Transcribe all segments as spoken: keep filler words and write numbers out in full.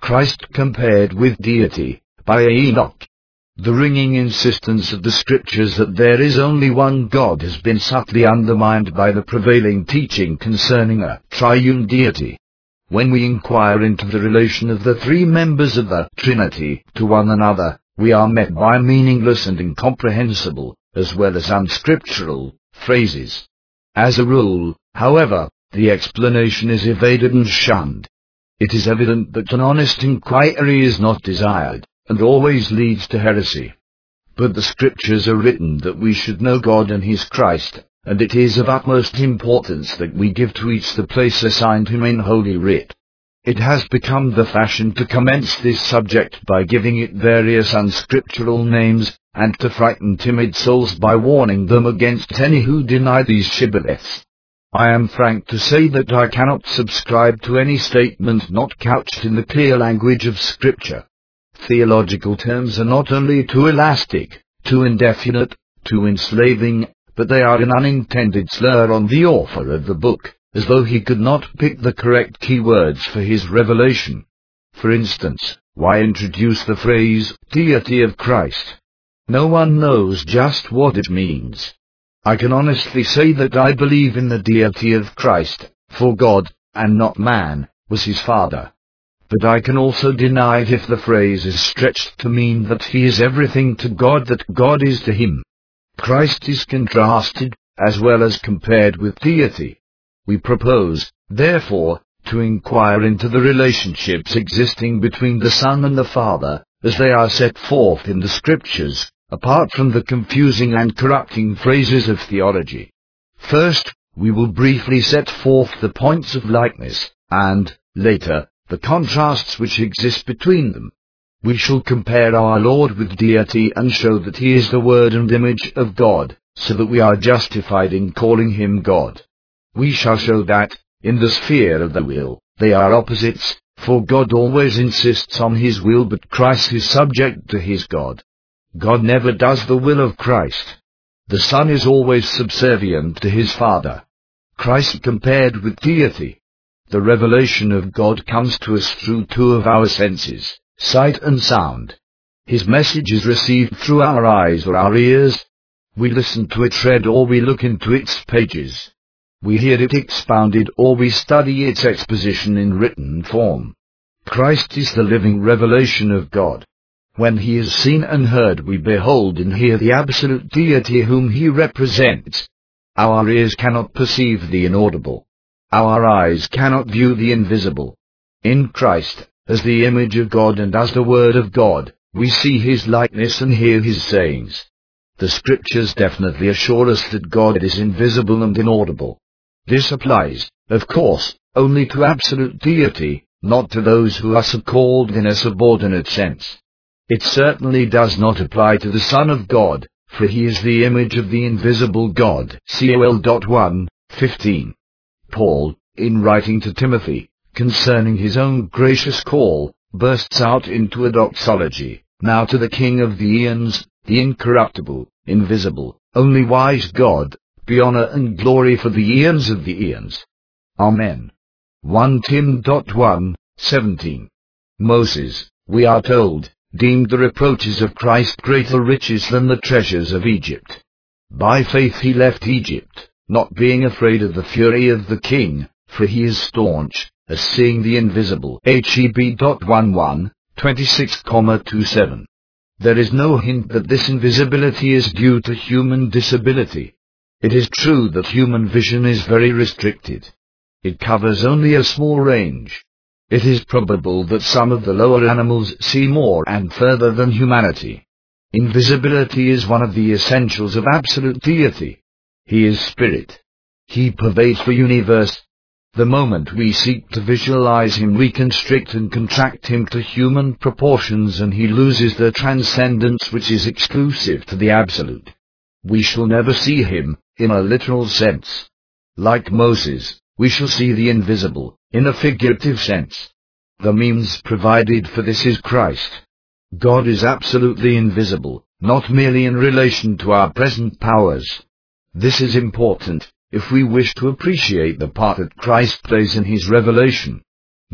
Christ compared with deity, by Enoch. The ringing insistence of the Scriptures that there is only one God has been subtly undermined by the prevailing teaching concerning a triune deity. When we inquire into the relation of the three members of the Trinity to one another, we are met by meaningless and incomprehensible, as well as unscriptural, phrases. As a rule, however, the explanation is evaded and shunned. It is evident that an honest inquiry is not desired, and always leads to heresy. But the Scriptures are written that we should know God and His Christ, and it is of utmost importance that we give to each the place assigned him in Holy Writ. It has become the fashion to commence this subject by giving it various unscriptural names, and to frighten timid souls by warning them against any who deny these shibboleths. I am frank to say that I cannot subscribe to any statement not couched in the clear language of Scripture. Theological terms are not only too elastic, too indefinite, too enslaving, but they are an unintended slur on the author of the book, as though he could not pick the correct key words for his revelation. For instance, why introduce the phrase, deity of Christ? No one knows just what it means. I can honestly say that I believe in the deity of Christ, for God, and not man, was his Father. But I can also deny it if the phrase is stretched to mean that he is everything to God that God is to him. Christ is contrasted, as well as compared with deity. We propose, therefore, to inquire into the relationships existing between the Son and the Father, as they are set forth in the Scriptures, apart from the confusing and corrupting phrases of theology. First, we will briefly set forth the points of likeness, and, later, the contrasts which exist between them. We shall compare our Lord with deity and show that he is the word and image of God, so that we are justified in calling him God. We shall show that, in the sphere of the will, they are opposites, for God always insists on his will, but Christ is subject to his God. God never does the will of Christ. The Son is always subservient to his Father. Christ compared with deity. The revelation of God comes to us through two of our senses, sight and sound. His message is received through our eyes or our ears. We listen to it read or we look into its pages. We hear it expounded or we study its exposition in written form. Christ is the living revelation of God. When he is seen and heard, we behold and hear the absolute deity whom he represents. Our ears cannot perceive the inaudible. Our eyes cannot view the invisible. In Christ, as the image of God and as the Word of God, we see his likeness and hear his sayings. The Scriptures definitely assure us that God is invisible and inaudible. This applies, of course, only to absolute deity, not to those who are so-called in a subordinate sense. It certainly does not apply to the Son of God, for he is the image of the invisible God. Col one fifteen. Paul, in writing to Timothy, concerning his own gracious call, bursts out into a doxology. Now to the King of the eons, the incorruptible, invisible, only wise God, be honor and glory for the eons of the eons. Amen. First Timothy one seventeen. Moses, we are told, deemed the reproaches of Christ greater riches than the treasures of Egypt. By faith he left Egypt, not being afraid of the fury of the king, for he is staunch, as seeing the invisible. Heb eleven twenty-six twenty-seven. There is no hint that this invisibility is due to human disability. It is true that human vision is very restricted. It covers only a small range. It is probable that some of the lower animals see more and further than humanity. Invisibility is one of the essentials of absolute deity. He is spirit. He pervades the universe. The moment we seek to visualize him, we constrict and contract him to human proportions, and he loses the transcendence which is exclusive to the absolute. We shall never see him, in a literal sense. Like Moses, we shall see the invisible, in a figurative sense. The means provided for this is Christ. God is absolutely invisible, not merely in relation to our present powers. This is important, if we wish to appreciate the part that Christ plays in his revelation.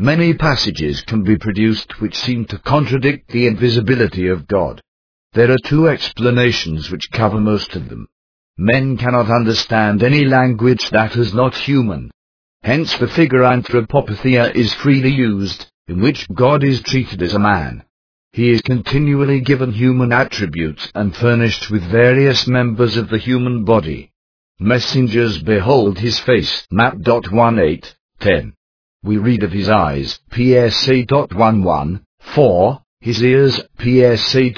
Many passages can be produced which seem to contradict the invisibility of God. There are two explanations which cover most of them. Men cannot understand any language that is not human. Hence the figure anthropopathia is freely used, in which God is treated as a man. He is continually given human attributes and furnished with various members of the human body. Messengers behold his face. Map eighteen ten. We read of his eyes. P S A eleven four. His ears. P S A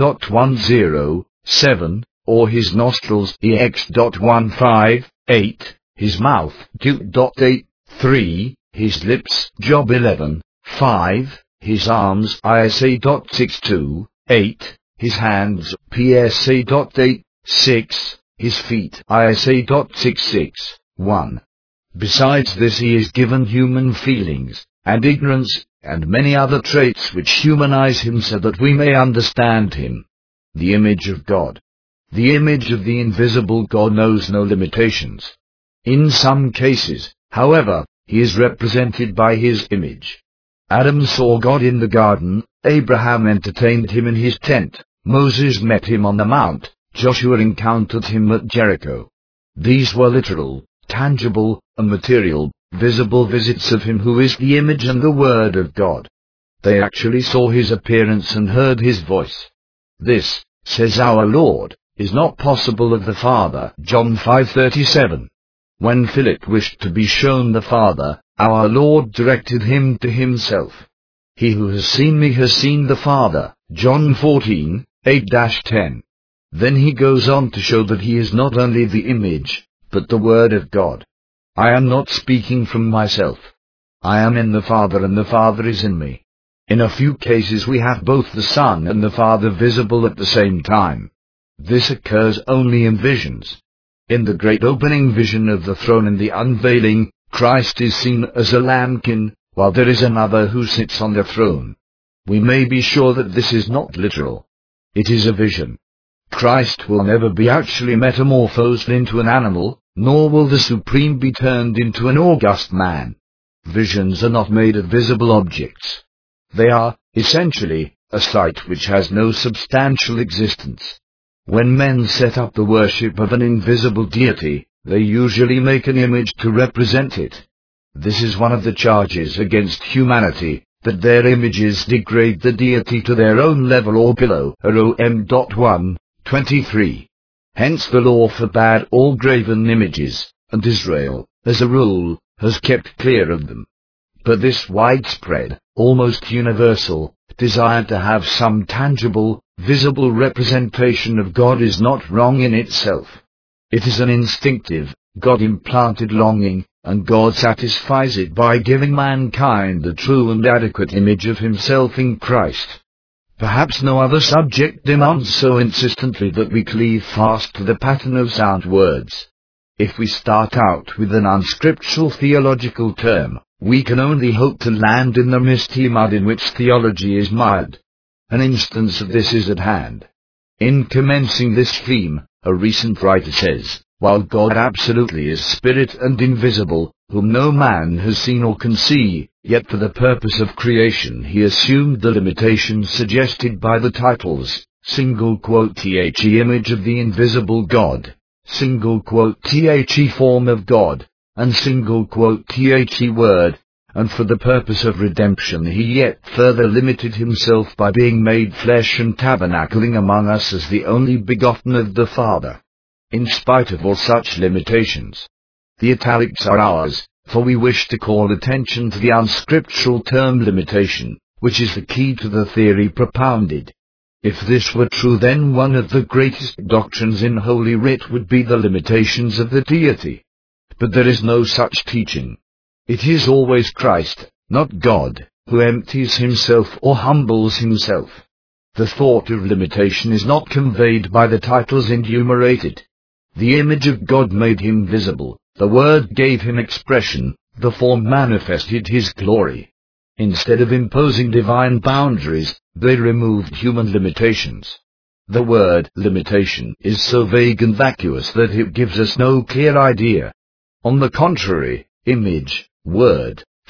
ten seven. Or his nostrils. E X fifteen eight. His mouth. Q eight three. His lips. Job eleven five. His arms. I S A sixty-two eight. His hands. P S A eight six. His feet. I S A sixty-six one. Besides this, he is given human feelings, and ignorance, and many other traits which humanize him so that we may understand him. The image of God. The image of the invisible God knows no limitations. In some cases, however, he is represented by his image. Adam saw God in the garden, Abraham entertained him in his tent, Moses met him on the mount, Joshua encountered him at Jericho. These were literal, tangible, and material, visible visits of him who is the image and the Word of God. They actually saw his appearance and heard his voice. This, says our Lord, is not possible of the Father. John five thirty-seven. When Philip wished to be shown the Father, our Lord directed him to himself. He who has seen me has seen the Father. John fourteen eight to ten. Then he goes on to show that he is not only the image, but the Word of God. I am not speaking from myself. I am in the Father and the Father is in me. In a few cases we have both the Son and the Father visible at the same time. This occurs only in visions. In the great opening vision of the throne and the unveiling, Christ is seen as a lambkin, while there is another who sits on the throne. We may be sure that this is not literal. It is a vision. Christ will never be actually metamorphosed into an animal, nor will the Supreme be turned into an august man. Visions are not made of visible objects. They are, essentially, a sight which has no substantial existence. When men set up the worship of an invisible deity, they usually make an image to represent it. This is one of the charges against humanity, that their images degrade the deity to their own level or below. Rom one twenty-three. Hence the law forbade all graven images, and Israel, as a rule, has kept clear of them. But this widespread, almost universal, desire to have some tangible, visible representation of God is not wrong in itself. It is an instinctive, God-implanted longing, and God satisfies it by giving mankind the true and adequate image of himself in Christ. Perhaps no other subject demands so insistently that we cleave fast to the pattern of sound words. If we start out with an unscriptural theological term, we can only hope to land in the misty mud in which theology is mired. An instance of this is at hand. In commencing this theme, a recent writer says, while God absolutely is spirit and invisible, whom no man has seen or can see, yet for the purpose of creation he assumed the limitations suggested by the titles, single quote the image of the invisible God, single quote the form of God, and single quote the word, and for the purpose of redemption he yet further limited himself by being made flesh and tabernacling among us as the only begotten of the Father. In spite of all such limitations, the italics are ours, for we wish to call attention to the unscriptural term limitation, which is the key to the theory propounded. If this were true, then one of the greatest doctrines in Holy Writ would be the limitations of the deity. But there is no such teaching. It is always Christ, not God, who empties himself or humbles himself. The thought of limitation is not conveyed by the titles enumerated. The image of God made him visible, the Word gave him expression, the form manifested his glory. Instead of imposing divine boundaries, they removed human limitations. The word limitation is so vague and vacuous that it gives us no clear idea. On the contrary, image, word,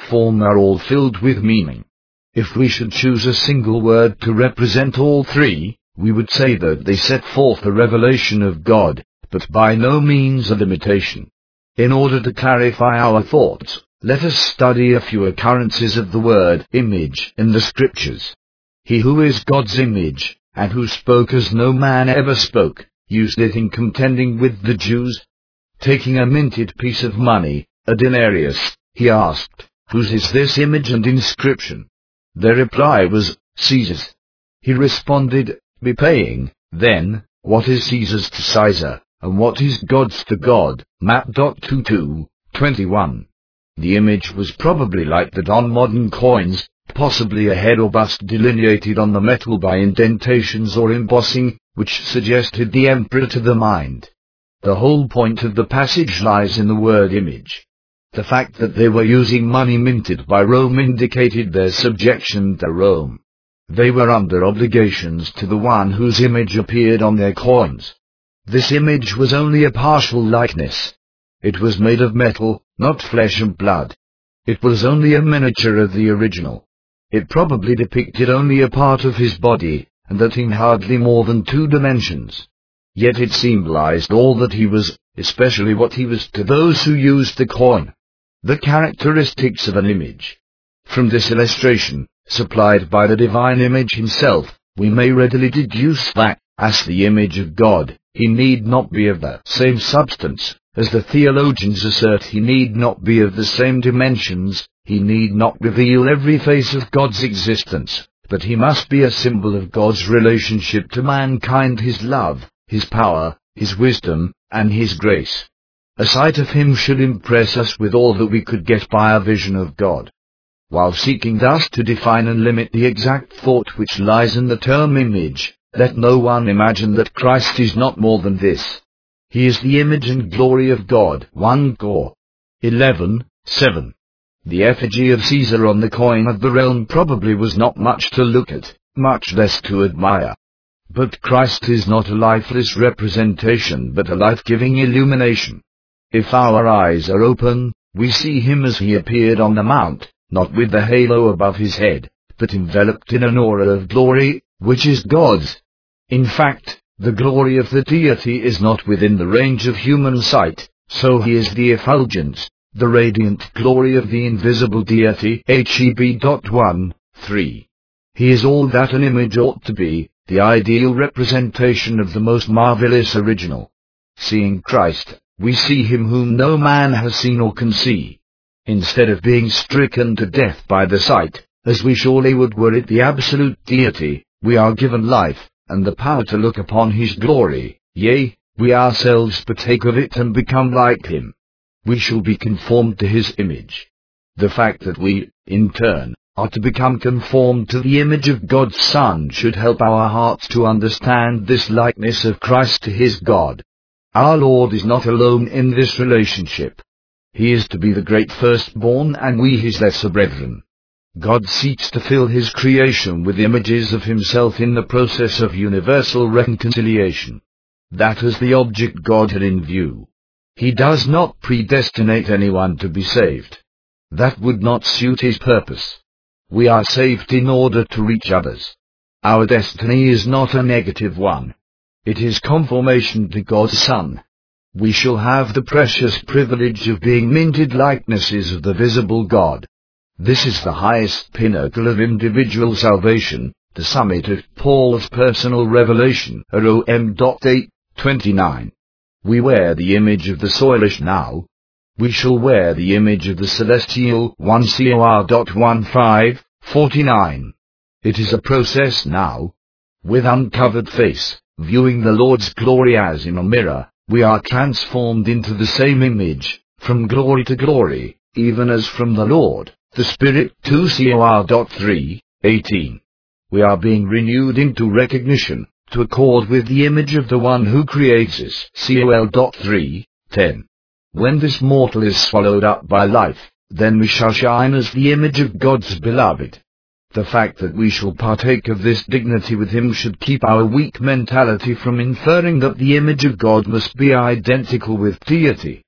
form are all filled with meaning. If we should choose a single word to represent all three, we would say that they set forth a revelation of God, but by no means a limitation. In order to clarify our thoughts, let us study a few occurrences of the word image in the Scriptures. He who is God's image, and who spoke as no man ever spoke, used it in contending with the Jews. Taking a minted piece of money, a denarius, he asked, "Whose is this image and inscription?" Their reply was, "Caesar's." He responded, "Be paying, then, what is Caesar's to Caesar, and what is God's to God." Map twenty-two twenty-one. The image was probably like that on modern coins, possibly a head or bust delineated on the metal by indentations or embossing, which suggested the emperor to the mind. The whole point of the passage lies in the word image. The fact that they were using money minted by Rome indicated their subjection to Rome. They were under obligations to the one whose image appeared on their coins. This image was only a partial likeness. It was made of metal, not flesh and blood. It was only a miniature of the original. It probably depicted only a part of his body, and that in hardly more than two dimensions. Yet it symbolized all that he was, especially what he was to those who used the coin. The characteristics of an image. From this illustration, supplied by the divine image himself, we may readily deduce that, as the image of God, he need not be of the same substance, as the theologians assert he need not be of the same dimensions, he need not reveal every face of God's existence, but he must be a symbol of God's relationship to mankind, his love, his power, his wisdom, and his grace. A sight of him should impress us with all that we could get by a vision of God. While seeking thus to define and limit the exact thought which lies in the term image, let no one imagine that Christ is not more than this. He is the image and glory of God. First Cor. eleven seven. The effigy of Caesar on the coin of the realm probably was not much to look at, much less to admire. But Christ is not a lifeless representation but a life-giving illumination. If our eyes are open, we see him as he appeared on the mount, not with the halo above his head, but enveloped in an aura of glory, which is God's. In fact, the glory of the deity is not within the range of human sight, so he is the effulgence, the radiant glory of the invisible deity. Heb. one three. He is all that an image ought to be, the ideal representation of the most marvelous original. Seeing Christ, we see him whom no man has seen or can see. Instead of being stricken to death by the sight, as we surely would were it the absolute deity, we are given life, and the power to look upon his glory, yea, we ourselves partake of it and become like him. We shall be conformed to his image. The fact that we, in turn, are to become conformed to the image of God's Son should help our hearts to understand this likeness of Christ to his God. Our Lord is not alone in this relationship. He is to be the great firstborn and we his lesser brethren. God seeks to fill his creation with images of himself in the process of universal reconciliation. That is the object God had in view. He does not predestinate anyone to be saved. That would not suit his purpose. We are saved in order to reach others. Our destiny is not a negative one. It is conformation to God's Son. We shall have the precious privilege of being minted likenesses of the visible God. This is the highest pinnacle of individual salvation, the summit of Paul's personal revelation. Rom. eight twenty-nine. We wear the image of the soilish now. We shall wear the image of the celestial. First Cor. fifteen forty-nine. It is a process now. With uncovered face, viewing the Lord's glory as in a mirror, we are transformed into the same image, from glory to glory, even as from the Lord, the Spirit. Second Cor. three eighteen. We are being renewed into recognition, to accord with the image of the one who creates us. Second Cor. three ten. When this mortal is swallowed up by life, then we shall shine as the image of God's beloved. The fact that we shall partake of this dignity with him should keep our weak mentality from inferring that the image of God must be identical with deity.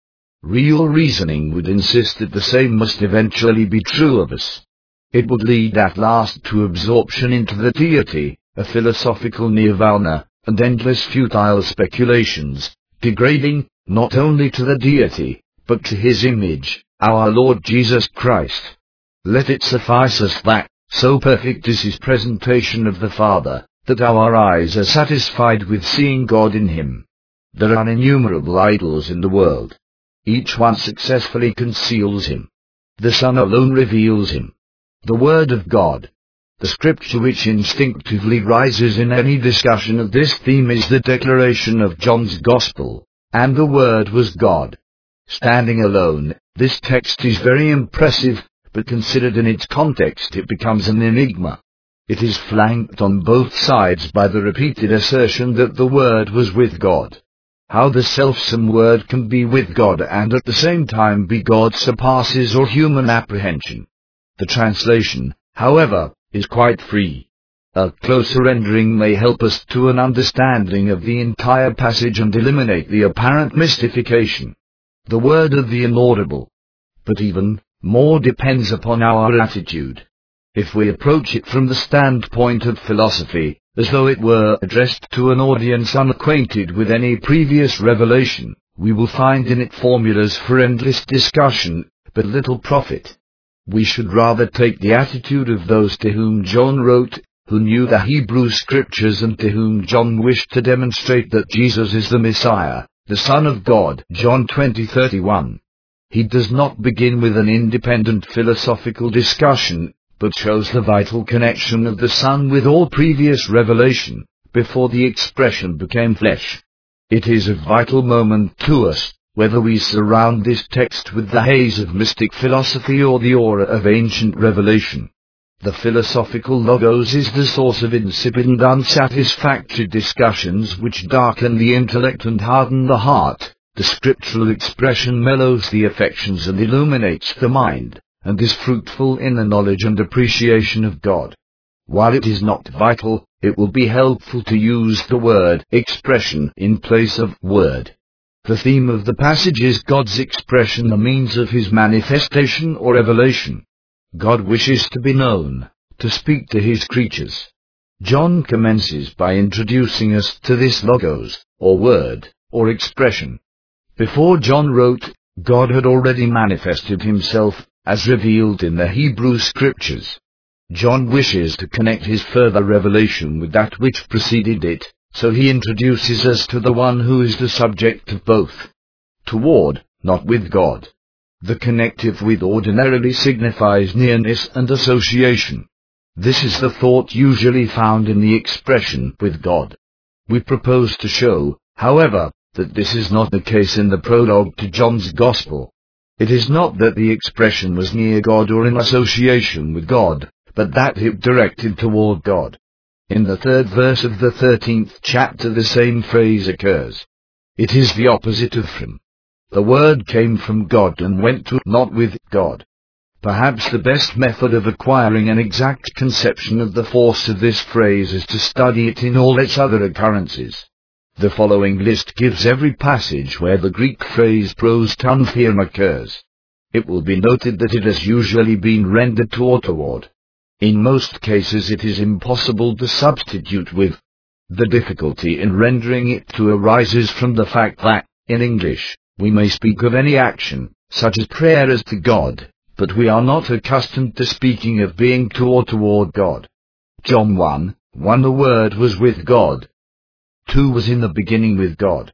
real reasoning would insist that the same must eventually be true of us. It would lead at last to absorption into the deity, a philosophical nirvana, and endless futile speculations, degrading, not only to the deity, but to his image, our Lord Jesus Christ. Let it suffice us that, so perfect is his presentation of the Father, that our eyes are satisfied with seeing God in him. There are innumerable idols in the world. Each one successfully conceals him. The Son alone reveals him. The Word of God, the Scripture which instinctively rises in any discussion of this theme, is the declaration of John's Gospel, and the Word was God. Standing alone, this text is very impressive, but considered in its context it becomes an enigma. It is flanked on both sides by the repeated assertion that the Word was with God. How the selfsome Word can be with God and at the same time be God surpasses all human apprehension. The translation, however, is quite free. A closer rendering may help us to an understanding of the entire passage and eliminate the apparent mystification. The Word of the inaudible. But even more depends upon our attitude. If we approach it from the standpoint of philosophy, as though it were addressed to an audience unacquainted with any previous revelation, we will find in it formulas for endless discussion, but little profit. We should rather take the attitude of those to whom John wrote, who knew the Hebrew Scriptures and to whom John wished to demonstrate that Jesus is the Messiah, the Son of God. John twenty thirty-one. He does not begin with an independent philosophical discussion, but shows the vital connection of the Son with all previous revelation, before the expression became flesh. It is a vital moment to us, whether we surround this text with the haze of mystic philosophy or the aura of ancient revelation. The philosophical logos is the source of insipid and unsatisfactory discussions which darken the intellect and harden the heart. The scriptural expression mellows the affections and illuminates the mind, and is fruitful in the knowledge and appreciation of God. While it is not vital, it will be helpful to use the word expression in place of word. The theme of the passage is God's expression, the means of his manifestation or revelation. God wishes to be known, to speak to his creatures. John commences by introducing us to this logos, or word, or expression. Before John wrote, God had already manifested himself, as revealed in the Hebrew Scriptures. John wishes to connect his further revelation with that which preceded it, so he introduces us to the one who is the subject of both. Toward, not with God. The connective with ordinarily signifies nearness and association. This is the thought usually found in the expression with God. We propose to show, however, that this is not the case in the prologue to John's Gospel. It is not that the expression was near God or in association with God, but that it directed toward God. In the third verse of the thirteenth chapter the same phrase occurs. It is the opposite of from. The word came from God and went to not with God. Perhaps the best method of acquiring an exact conception of the force of this phrase is to study it in all its other occurrences. The following list gives every passage where the Greek phrase pros ton theorem occurs. It will be noted that it has usually been rendered to toward. In most cases it is impossible to substitute with. The difficulty in rendering it to arises from the fact that, in English, we may speak of any action, such as prayer, as to God, but we are not accustomed to speaking of being to or toward God. John one, one The Word was with God. two Was in the beginning with God.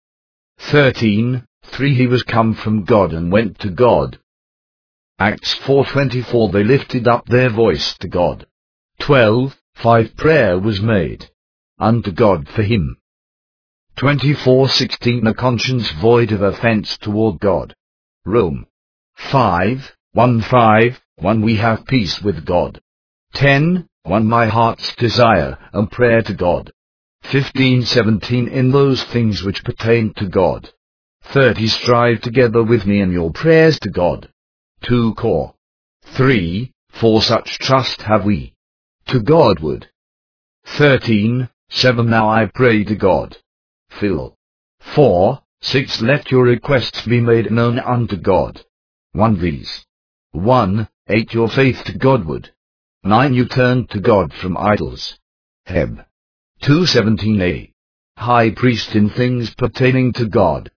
thirteen, three He was come from God and went to God. Acts four twenty-four They lifted up their voice to God. twelve, five Prayer was made unto God for him. twenty-four sixteen A conscience void of offense toward God. Rome. five, one five, one We have peace with God. ten, one My heart's desire and prayer to God. fifteen seventeen In those things which pertain to God. thirty Strive together with me in your prayers to God. two Core. three, For such trust have we to Godward. thirteen, seven Now I pray to God. Phil. four, six. Let your requests be made known unto God. one. These. one. eight. Your faith to Godward. nine. You turned to God from idols. Heb. two seventeen a. High priest in things pertaining to God.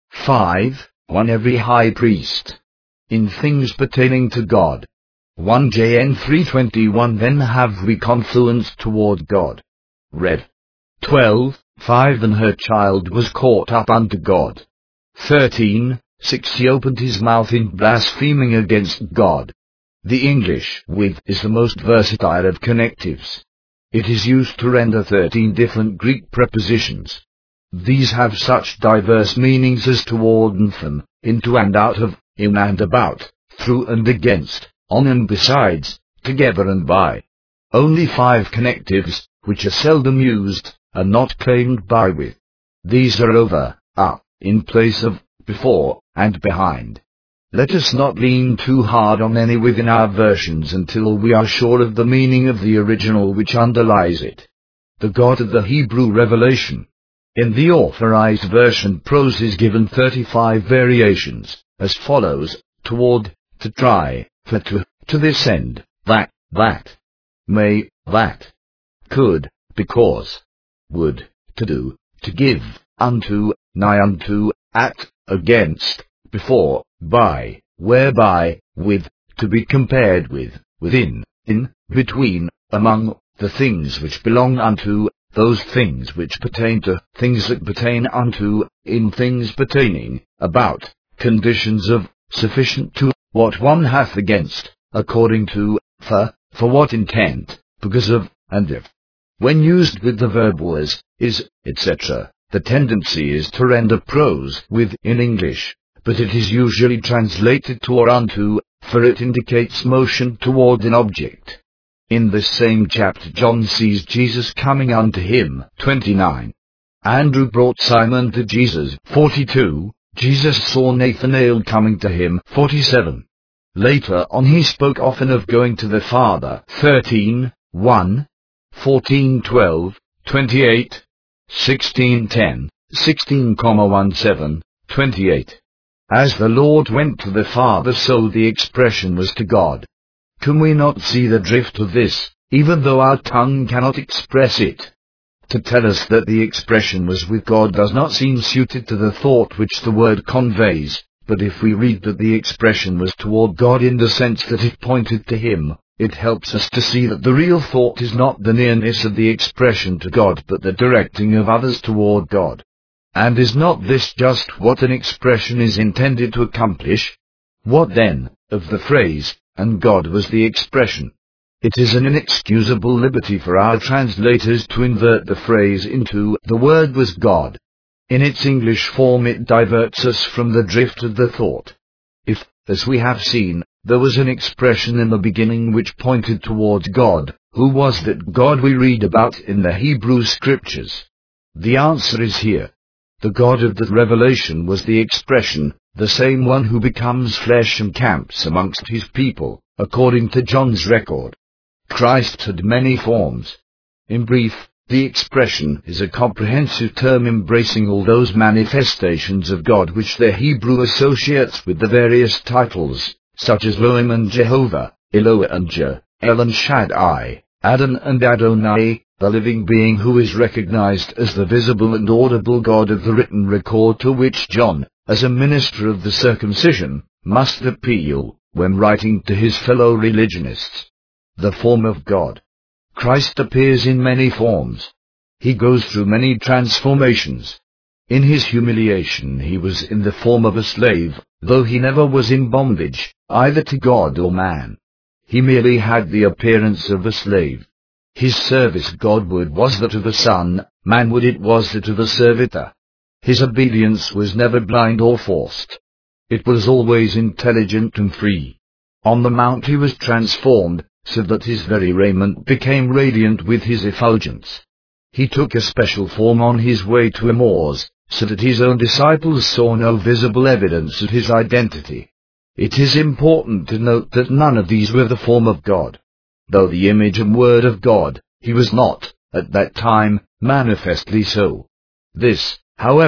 five. one. Every high priest. In things pertaining to God. one John three twenty-one. Then have we confluence toward God. Red. twelve. five. And her child was caught up unto God. thirteen. six. He opened his mouth in blaspheming against God. The English with is the most versatile of connectives. It is used to render thirteen different Greek prepositions. These have such diverse meanings as toward and from, into and out of, in and about, through and against, on and besides, together and by. Only five connectives, which are seldom used, are not claimed by with. These are over, up, in place of, before, and behind. Let us not lean too hard on any within our versions until we are sure of the meaning of the original which underlies it. The God of the Hebrew revelation. In the Authorized Version, prose is given thirty-five variations, as follows: toward, to try, for to, to this end, that, that, may, that, could, because, would, to do, to give, unto, nigh unto, at, against, before, by, whereby, with, to be compared with, within, in, between, among, the things which belong unto, those things which pertain to, things that pertain unto, in things pertaining, about, conditions of, sufficient to, what one hath against, according to, for, for what intent, because of, and if. When used with the verb was, is, et cetera, the tendency is to render prose with in English, but it is usually translated to or unto, for it indicates motion toward an object. In this same chapter John sees Jesus coming unto him. twenty-nine. Andrew brought Simon to Jesus. forty-two. Jesus saw Nathanael coming to him. forty-seven. Later on he spoke often of going to the Father. thirteen. one. fourteen twelve. twenty-eight. sixteen ten. sixteen seventeen. twenty-eight. As the Lord went to the Father, so the expression was to God. Can we not see the drift of this, even though our tongue cannot express it? To tell us that the expression was with God does not seem suited to the thought which the word conveys, but if we read that the expression was toward God in the sense that it pointed to Him, it helps us to see that the real thought is not the nearness of the expression to God but the directing of others toward God. And is not this just what an expression is intended to accomplish? What then, of the phrase, and God was the expression? It is an inexcusable liberty for our translators to invert the phrase into, the Word was God. In its English form it diverts us from the drift of the thought. If, as we have seen, there was an expression in the beginning which pointed towards God, who was that God we read about in the Hebrew Scriptures? The answer is here. The God of the revelation was the expression, the same one who becomes flesh and camps amongst his people, according to John's record. Christ had many forms. In brief, the expression is a comprehensive term embracing all those manifestations of God which the Hebrew associates with the various titles, such as Elohim and Jehovah, Eloah and Je, El and Shaddai, Adon and Adonai, the living being who is recognized as the visible and audible God of the written record to which John, as a minister of the circumcision, must appeal, when writing to his fellow religionists. The form of God. Christ appears in many forms. He goes through many transformations. In his humiliation he was in the form of a slave, though he never was in bondage, either to God or man. He merely had the appearance of a slave. His service Godward was that of a son, manward it was that of a servitor. His obedience was never blind or forced. It was always intelligent and free. On the mount he was transformed, so that his very raiment became radiant with his effulgence. He took a special form on his way to Emmaus, so that his own disciples saw no visible evidence of his identity. It is important to note that none of these were the form of God. Though the image and word of God, he was not, at that time, manifestly so. This, however,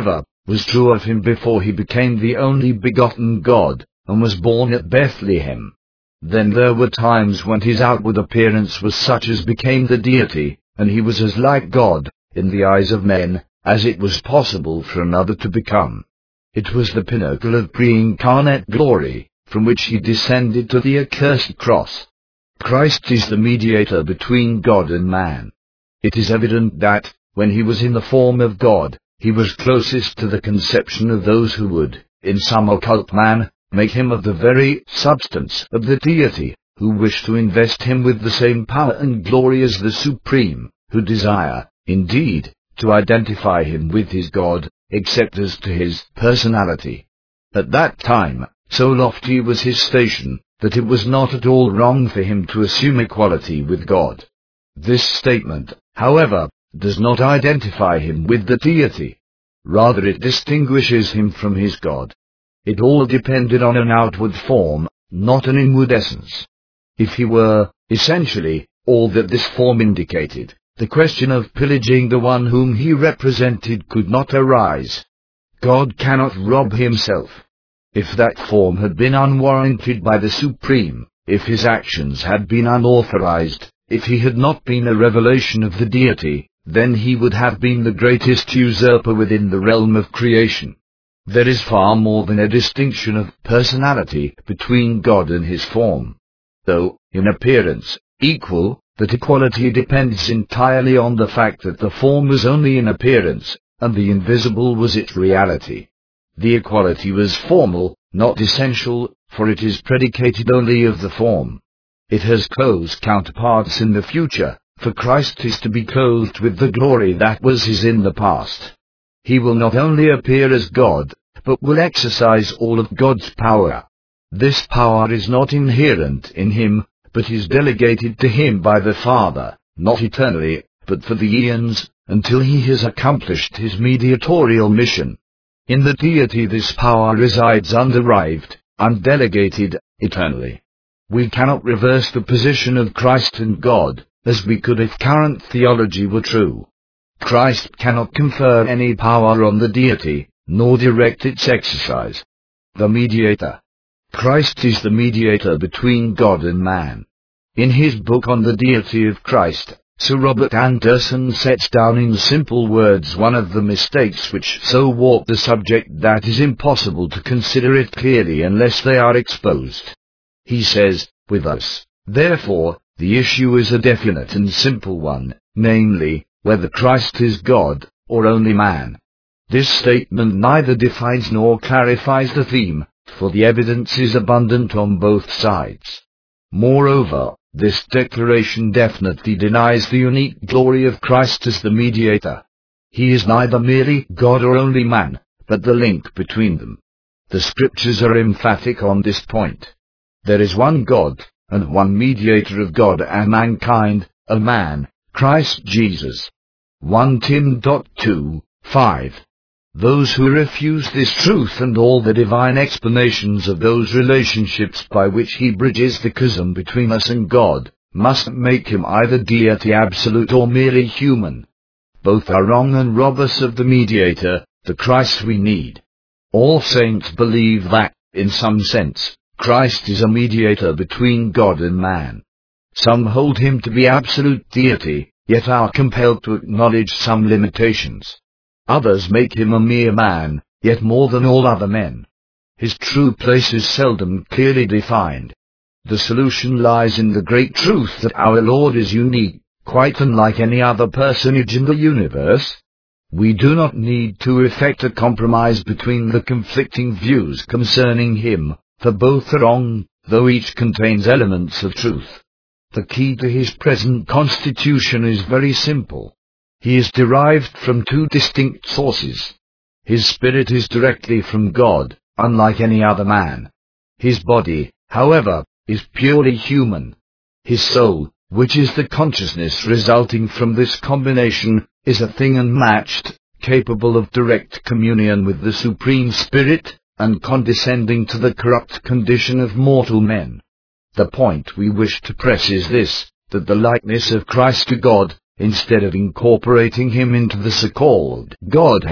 was true of him before he became the only begotten God, and was born at Bethlehem. Then there were times when his outward appearance was such as became the deity, and he was as like God, in the eyes of men, as it was possible for another to become. It was the pinnacle of pre-incarnate glory, from which he descended to the accursed cross. Christ is the mediator between God and man. It is evident that, when he was in the form of God, he was closest to the conception of those who would, in some occult man, make him of the very substance of the deity, who wish to invest him with the same power and glory as the Supreme, who desire, indeed, to identify him with his God, except as to his personality. At that time, so lofty was his station, that it was not at all wrong for him to assume equality with God. This statement, however, does not identify him with the deity. Rather it distinguishes him from his God. It all depended on an outward form, not an inward essence. If he were, essentially, all that this form indicated, the question of pillaging the one whom he represented could not arise. God cannot rob himself. If that form had been unwarranted by the Supreme, if his actions had been unauthorized, if he had not been a revelation of the deity, then he would have been the greatest usurper within the realm of creation. There is far more than a distinction of personality between God and his form. Though, in appearance, equal, that equality depends entirely on the fact that the form was only in appearance, and the invisible was its reality. The equality was formal, not essential, for it is predicated only of the form. It has close counterparts in the future, for Christ is to be clothed with the glory that was his in the past. He will not only appear as God, but will exercise all of God's power. This power is not inherent in him, but is delegated to him by the Father, not eternally, but for the eons, until he has accomplished his mediatorial mission. In the deity this power resides underived, undelegated, eternally. We cannot reverse the position of Christ and God, as we could if current theology were true. Christ cannot confer any power on the deity, nor direct its exercise. The mediator. Christ is the mediator between God and man. In his book on the deity of Christ, Sir Robert Anderson sets down in simple words one of the mistakes which so warp the subject that it is impossible to consider it clearly unless they are exposed. He says, with us, therefore, the issue is a definite and simple one, namely, whether Christ is God, or only man. This statement neither defines nor clarifies the theme, for the evidence is abundant on both sides. Moreover, this declaration definitely denies the unique glory of Christ as the mediator. He is neither merely God or only man, but the link between them. The Scriptures are emphatic on this point. There is one God, and one mediator of God and mankind, a man, Christ Jesus. First Timothy two, five. Those who refuse this truth and all the divine explanations of those relationships by which he bridges the chasm between us and God, must make him either deity absolute or merely human. Both are wrong and rob us of the mediator, the Christ we need. All saints believe that, in some sense, Christ is a mediator between God and man. Some hold him to be absolute deity, yet are compelled to acknowledge some limitations. Others make him a mere man, yet more than all other men. His true place is seldom clearly defined. The solution lies in the great truth that our Lord is unique, quite unlike any other personage in the universe. We do not need to effect a compromise between the conflicting views concerning him, for both are wrong, though each contains elements of truth. The key to his present constitution is very simple. He is derived from two distinct sources. His spirit is directly from God, unlike any other man. His body, however, is purely human. His soul, which is the consciousness resulting from this combination, is a thing unmatched, capable of direct communion with the Supreme Spirit, and condescending to the corrupt condition of mortal men. The point we wish to press is this, that the likeness of Christ to God, instead of incorporating him into the so-called Godhead,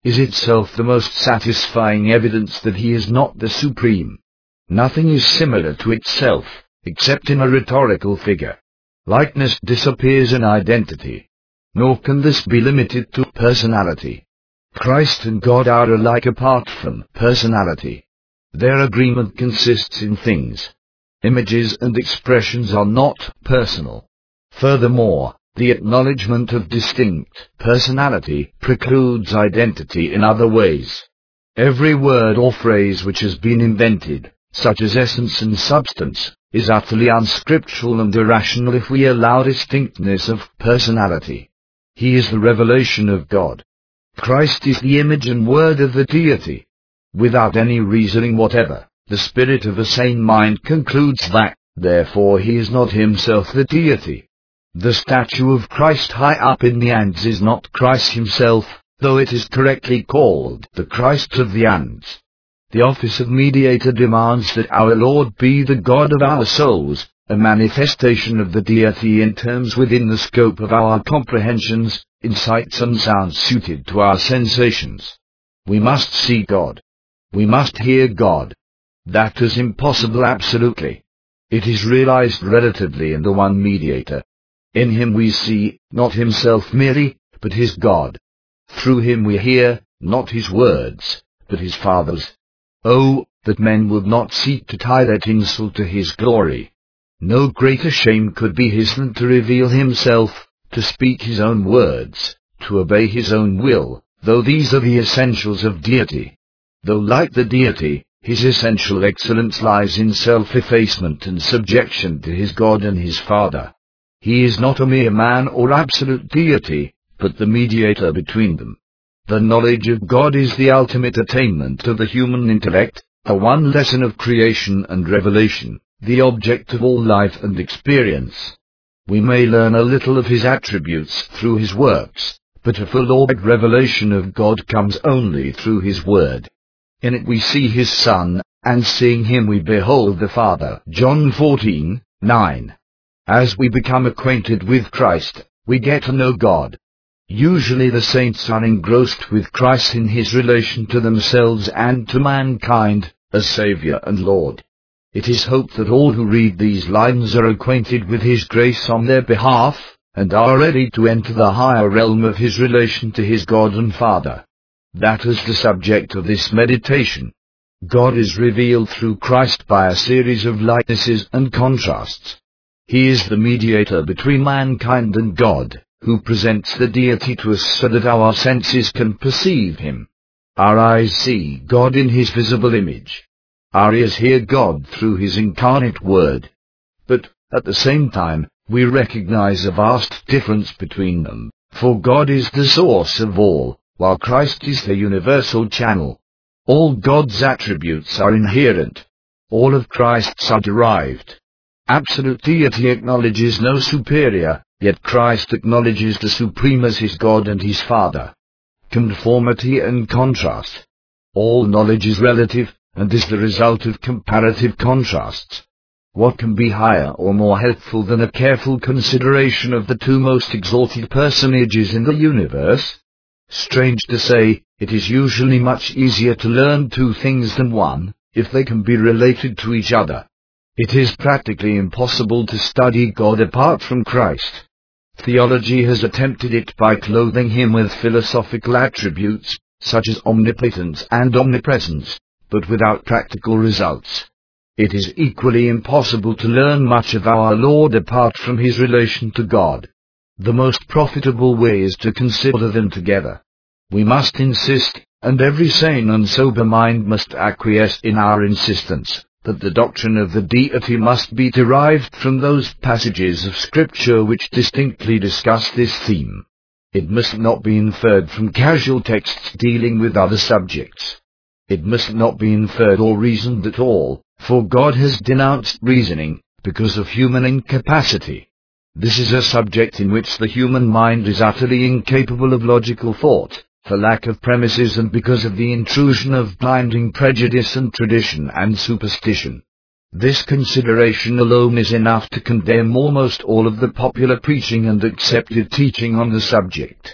is itself the most satisfying evidence that he is not the supreme. Nothing is similar to itself, except in a rhetorical figure. Likeness disappears in identity. Nor can this be limited to personality. Christ and God are alike apart from personality. Their agreement consists in things. Images and expressions are not personal. Furthermore, the acknowledgement of distinct personality precludes identity in other ways. Every word or phrase which has been invented, such as essence and substance, is utterly unscriptural and irrational if we allow distinctness of personality. He is the revelation of God. Christ is the image and word of the deity. Without any reasoning whatever, the spirit of a sane mind concludes that, therefore he is not himself the deity. The statue of Christ high up in the Andes is not Christ himself, though it is correctly called the Christ of the Andes. The office of mediator demands that our Lord be the God of our souls, a manifestation of the deity in terms within the scope of our comprehensions, in sights and sounds suited to our sensations. We must see God. We must hear God. That is impossible absolutely. It is realized relatively in the one mediator. In him we see, not himself merely, but his God. Through him we hear, not his words, but his Father's. Oh, that men would not seek to tie that insult to his glory. No greater shame could be his than to reveal himself, to speak his own words, to obey his own will, though these are the essentials of deity. Though like the deity, his essential excellence lies in self-effacement and subjection to his God and his Father. He is not a mere man or absolute deity, but the mediator between them. The knowledge of God is the ultimate attainment of the human intellect, the one lesson of creation and revelation, the object of all life and experience. We may learn a little of his attributes through his works, but a full revelation of God comes only through his word. In it we see his Son, and seeing him we behold the Father. John fourteen, nine. As we become acquainted with Christ, we get to know God. Usually the saints are engrossed with Christ in his relation to themselves and to mankind, as Saviour and Lord. It is hoped that all who read these lines are acquainted with his grace on their behalf, and are ready to enter the higher realm of his relation to his God and Father. That is the subject of this meditation. God is revealed through Christ by a series of likenesses and contrasts. He is the mediator between mankind and God, who presents the deity to us so that our senses can perceive him. Our eyes see God in his visible image. Our ears hear God through his incarnate word. But, at the same time, we recognize a vast difference between them, for God is the source of all, while Christ is the universal channel. All God's attributes are inherent. All of Christ's are derived. Absolute deity acknowledges no superior, yet Christ acknowledges the supreme as his God and his Father. Conformity and contrast. All knowledge is relative, and is the result of comparative contrasts. What can be higher or more helpful than a careful consideration of the two most exalted personages in the universe? Strange to say, it is usually much easier to learn two things than one, if they can be related to each other. It is practically impossible to study God apart from Christ. Theology has attempted it by clothing him with philosophical attributes, such as omnipotence and omnipresence, but without practical results. It is equally impossible to learn much of our Lord apart from his relation to God. The most profitable way is to consider them together. We must insist, and every sane and sober mind must acquiesce in our insistence, that the doctrine of the deity must be derived from those passages of Scripture which distinctly discuss this theme. It must not be inferred from casual texts dealing with other subjects. It must not be inferred or reasoned at all, for God has denounced reasoning, because of human incapacity. This is a subject in which the human mind is utterly incapable of logical thought, for lack of premises and because of the intrusion of blinding prejudice and tradition and superstition. This consideration alone is enough to condemn almost all of the popular preaching and accepted teaching on the subject.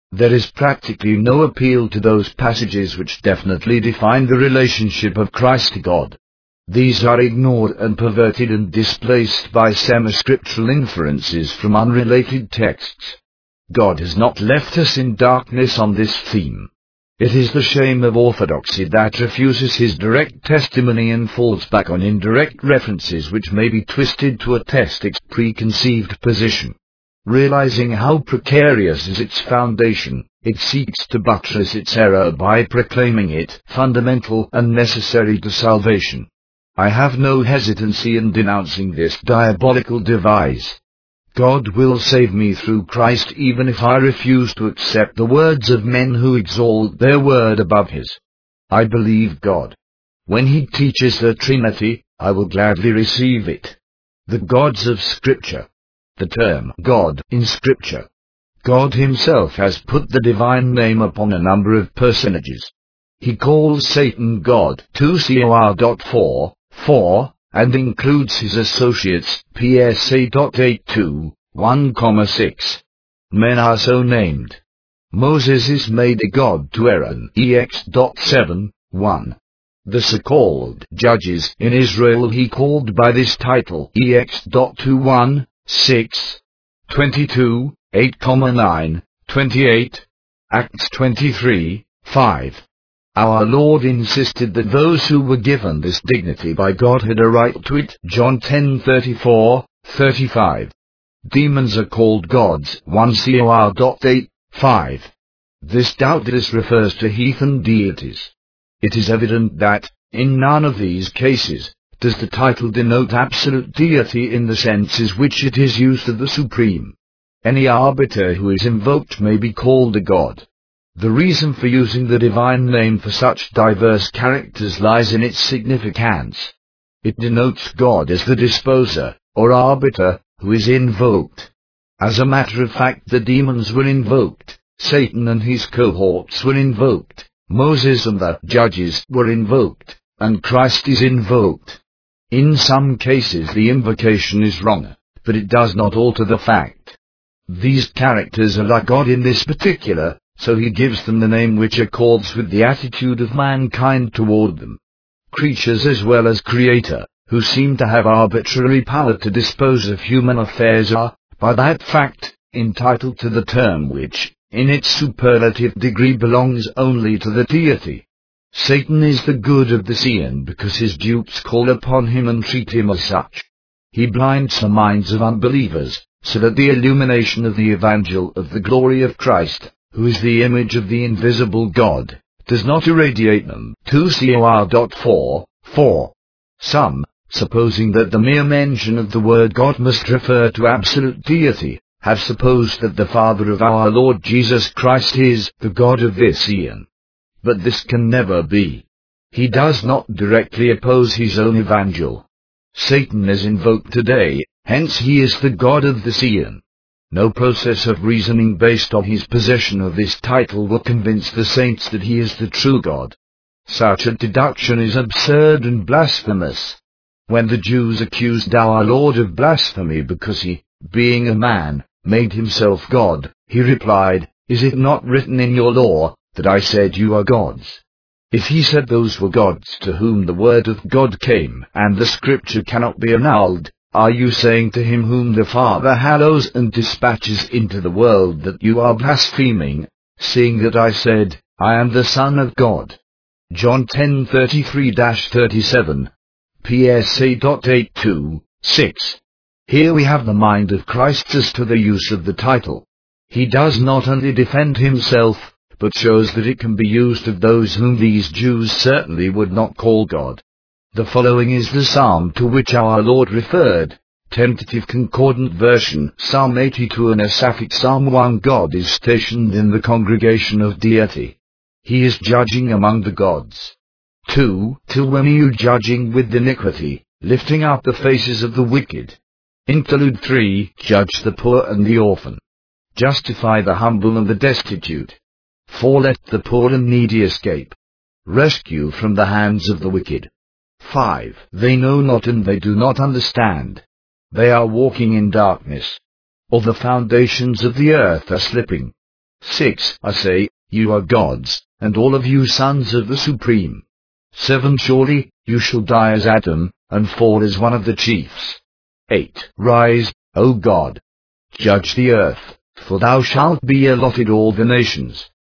There is practically no appeal to those passages which definitely define the relationship of Christ to God. These are ignored and perverted and displaced by semi-scriptural inferences from unrelated texts. God has not left us in darkness on this theme. It is the shame of orthodoxy that refuses his direct testimony and falls back on indirect references which may be twisted to attest its preconceived position. Realizing how precarious is its foundation, it seeks to buttress its error by proclaiming it fundamental and necessary to salvation. I have no hesitancy in denouncing this diabolical device. God will save me through Christ even if I refuse to accept the words of men who exalt their word above his. I believe God. When he teaches the Trinity, I will gladly receive it. The gods of Scripture. The term God in Scripture. God himself has put the divine name upon a number of personages. He calls Satan God, two Cor four, four, and includes his associates, P S A eighty-two, one, six. Men are so named. Moses is made a god to Aaron, E X seven, one. The so-called judges in Israel he called by this title, E X twenty-one, six, twenty-two, eight, nine, twenty-eight, Acts twenty-three, five. Our Lord insisted that those who were given this dignity by God had a right to it, John ten thirty-four, thirty-five. Demons are called gods, one Cor eight, five. This doubtless refers to heathen deities. It is evident that, in none of these cases, does the title denote absolute deity in the senses which it is used of the supreme. Any arbiter who is invoked may be called a god. The reason for using the divine name for such diverse characters lies in its significance. It denotes God as the disposer, or arbiter, who is invoked. As a matter of fact, the demons were invoked, Satan and his cohorts were invoked, Moses and the judges were invoked, and Christ is invoked. In some cases the invocation is wrong, but it does not alter the fact. These characters are like God in this particular, so he gives them the name which accords with the attitude of mankind toward them. Creatures as well as Creator, who seem to have arbitrary power to dispose of human affairs are, by that fact, entitled to the term which, in its superlative degree belongs only to the deity. Satan is the good of the Seon because his dupes call upon him and treat him as such. He blinds the minds of unbelievers, so that the illumination of the evangel of the glory of Christ, who is the image of the invisible God, does not irradiate them. two Cor four, four. Some, supposing that the mere mention of the word God must refer to absolute deity, have supposed that the Father of our Lord Jesus Christ is the God of this Eon. But this can never be. He does not directly oppose his own evangel. Satan is invoked today, hence he is the God of this Eon. No process of reasoning based on his possession of this title will convince the saints that he is the true God. Such a deduction is absurd and blasphemous. When the Jews accused our Lord of blasphemy because he, being a man, made himself God, he replied, "Is it not written in your law, that I said you are gods?" If he said those were gods to whom the word of God came, and the scripture cannot be annulled, are you saying to him whom the Father hallows and dispatches into the world that you are blaspheming, seeing that I said, I am the Son of God? John ten thirty-three to thirty-seven, P S A eighty-two, six. Here we have the mind of Christ as to the use of the title. He does not only defend himself, but shows that it can be used of those whom these Jews certainly would not call God. The following is the psalm to which our Lord referred, tentative concordant version, Psalm eighty-two and Asaphic Psalm one. God is stationed in the congregation of deity. He is judging among the gods. two. Till when are you judging with iniquity, lifting up the faces of the wicked? Interlude three. Judge the poor and the orphan. Justify the humble and the destitute. four. Let the poor and needy escape. Rescue from the hands of the wicked. five. They know not and they do not understand. They are walking in darkness. All the foundations of the earth are slipping. six. I say, you are gods, and all of you sons of the Supreme. seven. Surely, you shall die as Adam, and fall as one of the chiefs. eight. Rise, O God. Judge the earth, for thou shalt be allotted all the nations.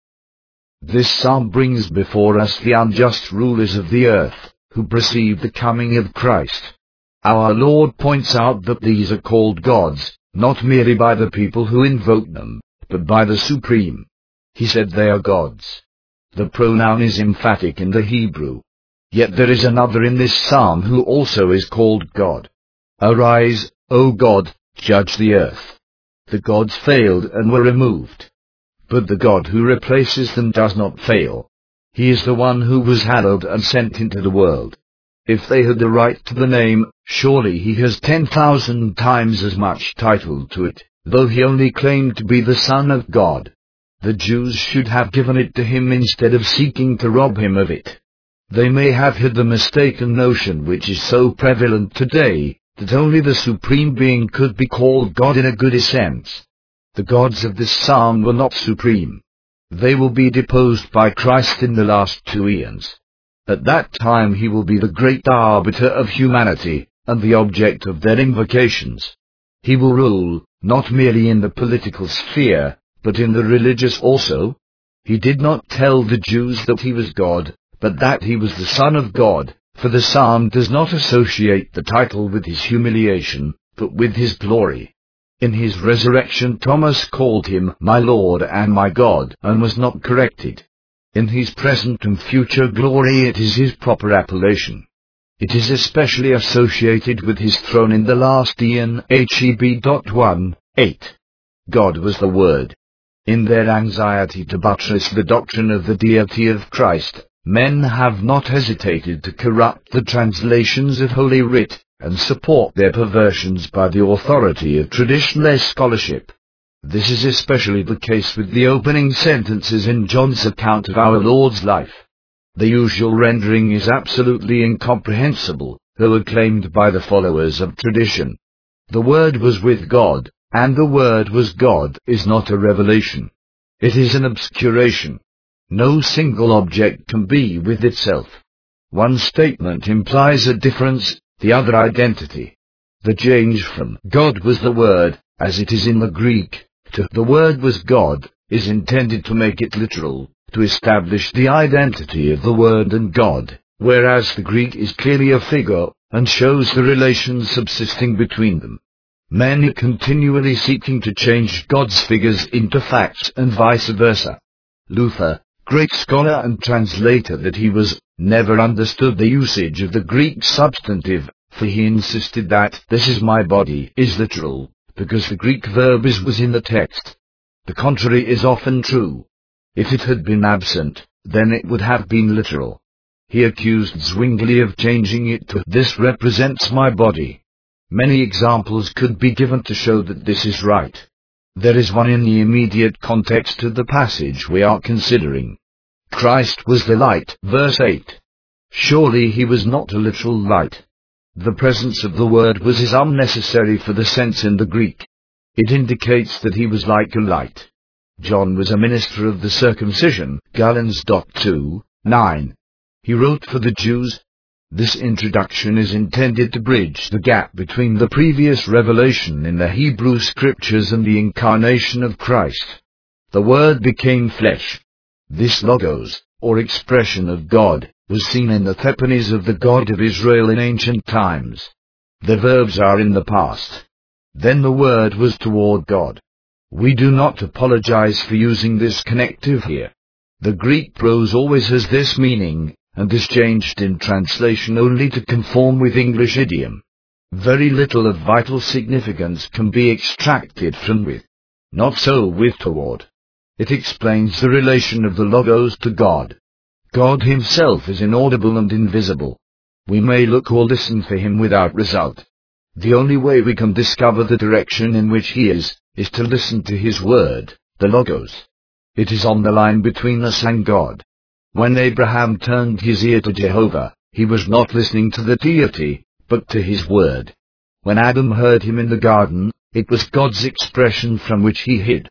This psalm brings before us the unjust rulers of the earth, who perceive the coming of Christ. Our Lord points out that these are called gods, not merely by the people who invoke them, but by the Supreme. He said they are gods. The pronoun is emphatic in the Hebrew. Yet there is another in this psalm who also is called God. Arise, O God, judge the earth. The gods failed and were removed. But the God who replaces them does not fail. He is the one who was hallowed and sent into the world. If they had the right to the name, surely he has ten thousand times as much title to it, though he only claimed to be the Son of God. The Jews should have given it to him instead of seeking to rob him of it. They may have had the mistaken notion which is so prevalent today, that only the Supreme Being could be called God in a good sense. The gods of this psalm were not supreme. They will be deposed by Christ in the last two eons. At that time he will be the great arbiter of humanity, and the object of their invocations. He will rule, not merely in the political sphere, but in the religious also. He did not tell the Jews that he was God, but that he was the Son of God, for the psalm does not associate the title with his humiliation, but with his glory. In his resurrection Thomas called him my Lord and my God, and was not corrected. In his present and future glory it is his proper appellation. It is especially associated with his throne in the last eon. Heb. one, eight. God was the Word. In their anxiety to buttress the doctrine of the deity of Christ, men have not hesitated to corrupt the translations of Holy Writ, and support their perversions by the authority of traditional scholarship. This is especially the case with the opening sentences in John's account of our Lord's life. The usual rendering is absolutely incomprehensible, though acclaimed by the followers of tradition. The Word was with God, and the Word was God is not a revelation. It is an obscuration. No single object can be with itself. One statement implies a difference, the other identity. The change from God was the Word, as it is in the Greek, to the Word was God, is intended to make it literal, to establish the identity of the Word and God, whereas the Greek is clearly a figure, and shows the relations subsisting between them. Men are continually seeking to change God's figures into facts and vice versa. Luther, great scholar and translator that he was, never understood the usage of the Greek substantive, for he insisted that this is my body is literal, because the Greek verb is was in the text. The contrary is often true. If it had been absent, then it would have been literal. He accused Zwingli of changing it to this represents my body. Many examples could be given to show that this is right. There is one in the immediate context of the passage we are considering. Christ was the light, verse eight. Surely he was not a literal light. The presence of the Word was as unnecessary for the sense in the Greek. It indicates that he was like a light. John was a minister of the circumcision, Galatians two, nine. He wrote for the Jews. This introduction is intended to bridge the gap between the previous revelation in the Hebrew Scriptures and the incarnation of Christ. The Word became flesh. This logos, or expression of God, was seen in the theophanies of the God of Israel in ancient times. The verbs are in the past. Then the Word was toward God. We do not apologize for using this connective here. The Greek prose always has this meaning, and is changed in translation only to conform with English idiom. Very little of vital significance can be extracted from with. Not so with toward. It explains the relation of the Logos to God. God himself is inaudible and invisible. We may look or listen for him without result. The only way we can discover the direction in which he is, is to listen to his word, the Logos. It is on the line between us and God. When Abraham turned his ear to Jehovah, he was not listening to the deity, but to his word. When Adam heard him in the garden, it was God's expression from which he hid.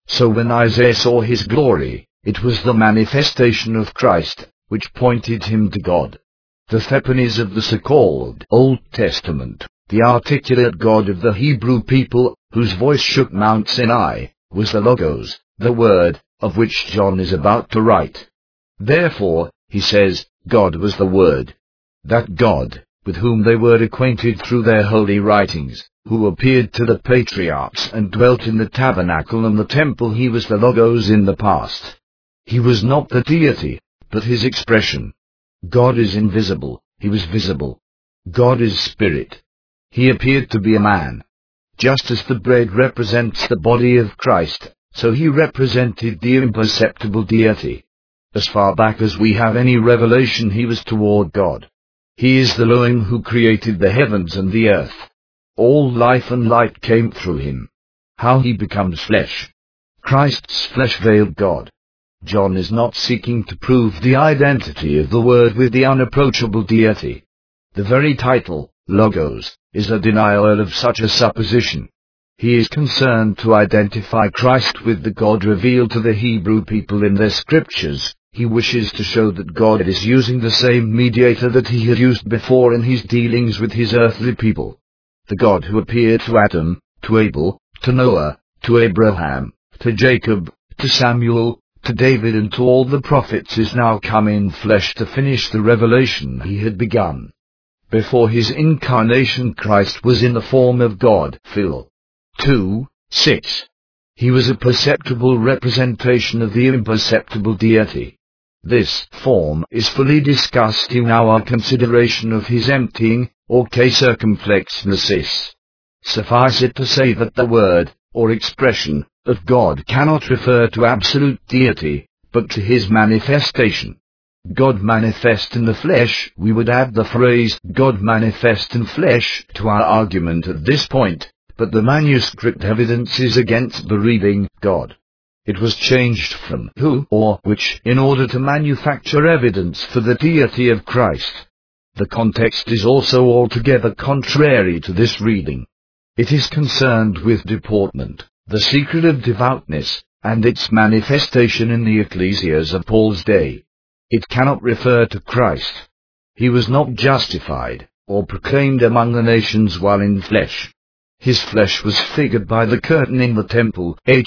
So when Isaiah saw his glory, it was the manifestation of Christ, which pointed him to God. The Theophanies of the so-called Old Testament, the articulate God of the Hebrew people, whose voice shook Mount Sinai, was the Logos, the Word, of which John is about to write. Therefore, he says, God was the Word. That God, with whom they were acquainted through their holy writings, who appeared to the patriarchs and dwelt in the tabernacle and the temple, he was the Logos in the past. He was not the deity, but his expression. God is invisible, he was visible. God is spirit. He appeared to be a man. Just as the bread represents the body of Christ, so he represented the imperceptible deity. As far back as we have any revelation, he was toward God. He is the Elohim who created the heavens and the earth. All life and light came through him. How he becomes flesh. Christ's flesh veiled God. John is not seeking to prove the identity of the Word with the unapproachable deity. The very title, Logos, is a denial of such a supposition. He is concerned to identify Christ with the God revealed to the Hebrew people in their scriptures. He wishes to show that God is using the same mediator that he had used before in his dealings with his earthly people. The God who appeared to Adam, to Abel, to Noah, to Abraham, to Jacob, to Samuel, to David and to all the prophets is now come in flesh to finish the revelation he had begun. Before his incarnation, Christ was in the form of God. Phil. two, six. He was a perceptible representation of the imperceptible deity. This form is fully discussed in our consideration of his emptying, or circumflexionis. Suffice it to say that the word, or expression, of God cannot refer to absolute deity, but to his manifestation. God manifest in the flesh. We would add the phrase, God manifest in flesh, to our argument at this point, but the manuscript evidence is against the reading, God. It was changed from who or which in order to manufacture evidence for the deity of Christ. The context is also altogether contrary to this reading. It is concerned with deportment, the secret of devoutness, and its manifestation in the ecclesias of Paul's day. It cannot refer to Christ. He was not justified, or proclaimed among the nations while in flesh. His flesh was figured by the curtain in the temple, Heb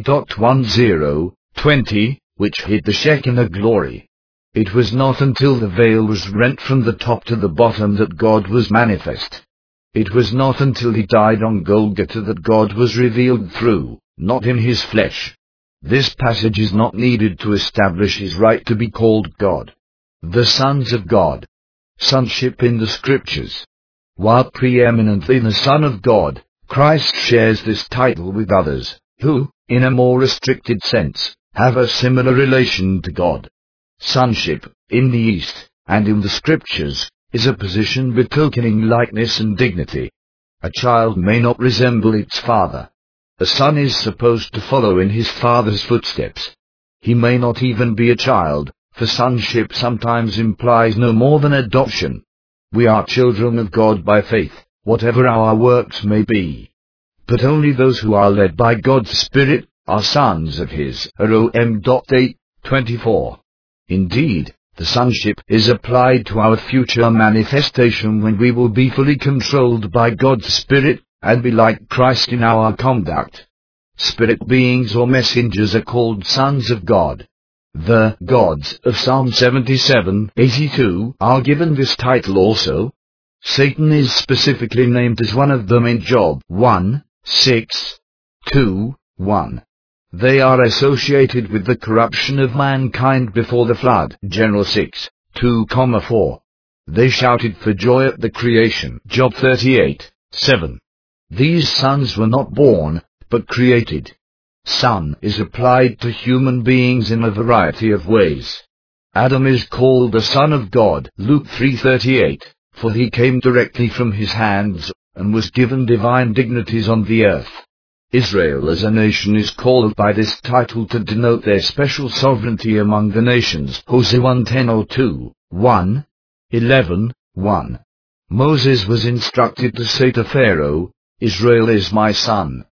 ten, twenty, which hid the Shekinah glory. It was not until the veil was rent from the top to the bottom that God was manifest. It was not until he died on Golgotha that God was revealed through, not in his flesh. This passage is not needed to establish his right to be called God. The sons of God. Sonship in the Scriptures. While preeminently the Son of God, Christ shares this title with others, who, in a more restricted sense, have a similar relation to God. Sonship, in the East, and in the Scriptures, is a position betokening likeness and dignity. A child may not resemble its father. A son is supposed to follow in his father's footsteps. He may not even be a child, for sonship sometimes implies no more than adoption. We are children of God by faith, whatever our works may be. But only those who are led by God's Spirit are sons of his. Rom eight, twenty-four. Indeed, the sonship is applied to our future manifestation when we will be fully controlled by God's Spirit, and be like Christ in our conduct. Spirit beings or messengers are called sons of God. The gods of Psalm seventy-seven, eighty-two are given this title also. Satan is specifically named as one of them in Job one, six, two, one. They are associated with the corruption of mankind before the flood. General six, two, four. They shouted for joy at the creation. Job thirty-eight, seven. These sons were not born, but created. Son is applied to human beings in a variety of ways. Adam is called the Son of God, Luke three thirty-eight, for he came directly from his hands, and was given divine dignities on the earth. Israel as a nation is called by this title to denote their special sovereignty among the nations. Hosea one ten, two, one, eleven, one. Moses was instructed to say to Pharaoh, Israel is my son,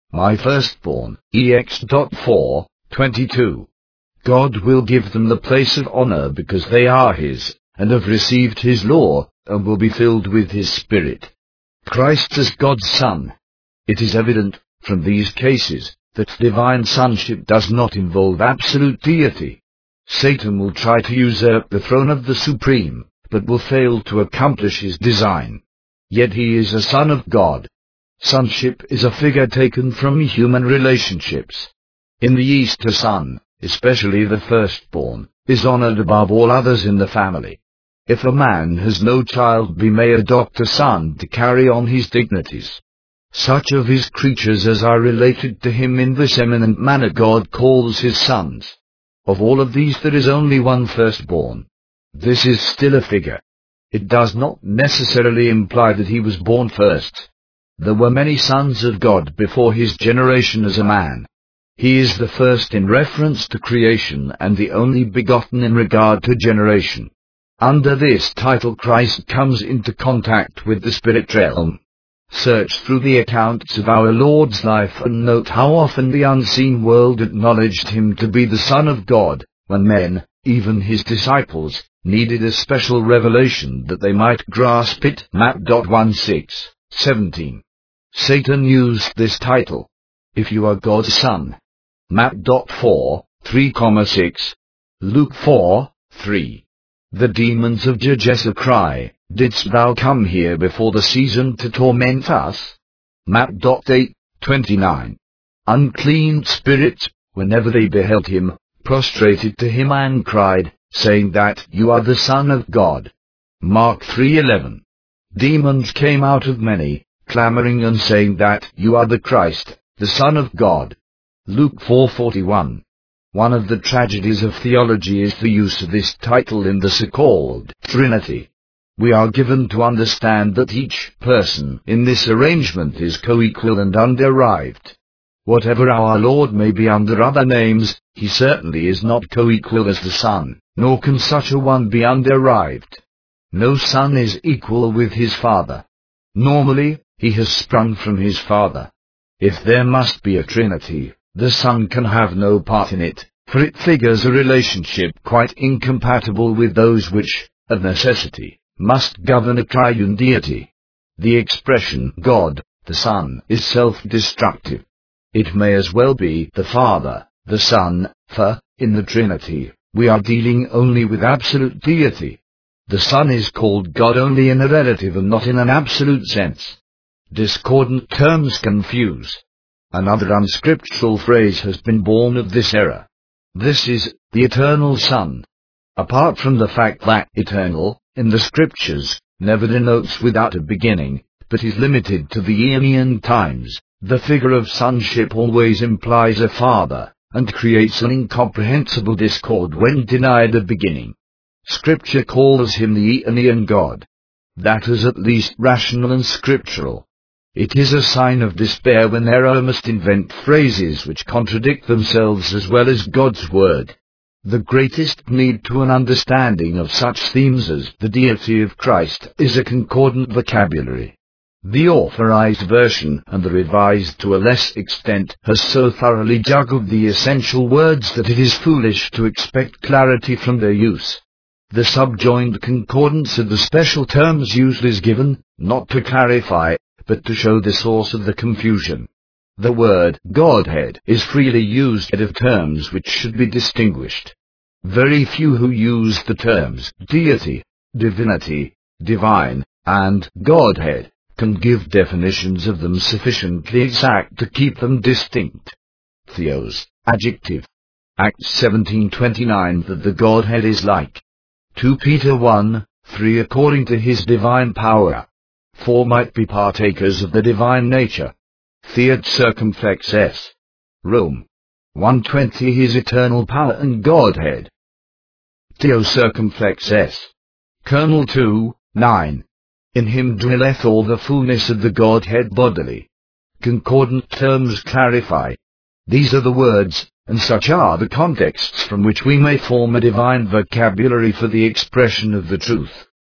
my firstborn, Ex four twenty-two. God will give them the place of honor because they are His, and have received His law, and will be filled with His Spirit. Christ as God's Son. It is evident, from these cases, that divine sonship does not involve absolute deity. Satan will try to usurp the throne of the Supreme, but will fail to accomplish his design. Yet he is a son of God. Sonship is a figure taken from human relationships. In the East, a son, especially the firstborn, is honored above all others in the family. If a man has no child, he may adopt a son to carry on his dignities. Such of his creatures as are related to him in this eminent manner God calls his sons. Of all of these there is only one firstborn. This is still a figure. It does not necessarily imply that he was born first. There were many sons of God before his generation as a man. He is the first in reference to creation and the only begotten in regard to generation. Under this title Christ comes into contact with the spirit realm. Search through the accounts of our Lord's life and note how often the unseen world acknowledged him to be the Son of God, when men, even his disciples, needed a special revelation that they might grasp it. Matt one six seventeen. Satan used this title. If you are God's son. Matt four three six. Luke four three. The demons of Gergesa cry, didst thou come here before the season to torment us? Matt eight twenty-nine. Unclean spirits, whenever they beheld him, prostrated to him and cried, saying that you are the Son of God. Mark three eleven. Demons came out of many, clamoring and saying that you are the Christ, the Son of God. Luke four forty-one. One of the tragedies of theology is the use of this title in the so-called Trinity. We are given to understand that each person in this arrangement is co-equal and underived. Whatever our Lord may be under other names, he certainly is not co-equal as the Son, nor can such a one be underived. No son is equal with his father. Normally, he has sprung from his Father. If there must be a Trinity, the Son can have no part in it, for it figures a relationship quite incompatible with those which, of necessity, must govern a triune deity. The expression God, the Son, is self-destructive. It may as well be the Father, the Son, for, in the Trinity, we are dealing only with absolute deity. The Son is called God only in a relative and not in an absolute sense. Discordant terms confuse. Another unscriptural phrase has been born of this error. This is, the eternal Son. Apart from the fact that eternal, in the Scriptures, never denotes without a beginning, but is limited to the aeonian times, the figure of sonship always implies a father, and creates an incomprehensible discord when denied a beginning. Scripture calls him the aeonian God. That is at least rational and scriptural. It is a sign of despair when error must invent phrases which contradict themselves as well as God's word. The greatest need to an understanding of such themes as the deity of Christ is a concordant vocabulary. The Authorized Version and the Revised to a less extent has so thoroughly juggled the essential words that it is foolish to expect clarity from their use. The subjoined concordance of the special terms used is given, not to clarify, but to show the source of the confusion. The word Godhead is freely used of terms which should be distinguished. Very few who use the terms deity, divinity, divine, and Godhead can give definitions of them sufficiently exact to keep them distinct. Theos, adjective. Acts seventeen twenty-nine that the Godhead is like. Second Peter one three according to his divine power. For might be partakers of the divine nature. Theod circumflex s. Rome. one twenty his eternal power and Godhead. Theo circumflex s. Colonel two nine. In him dwelleth all the fullness of the Godhead bodily. Concordant terms clarify. These are the words, and such are the contexts from which we may form a divine vocabulary for the expression of the truth.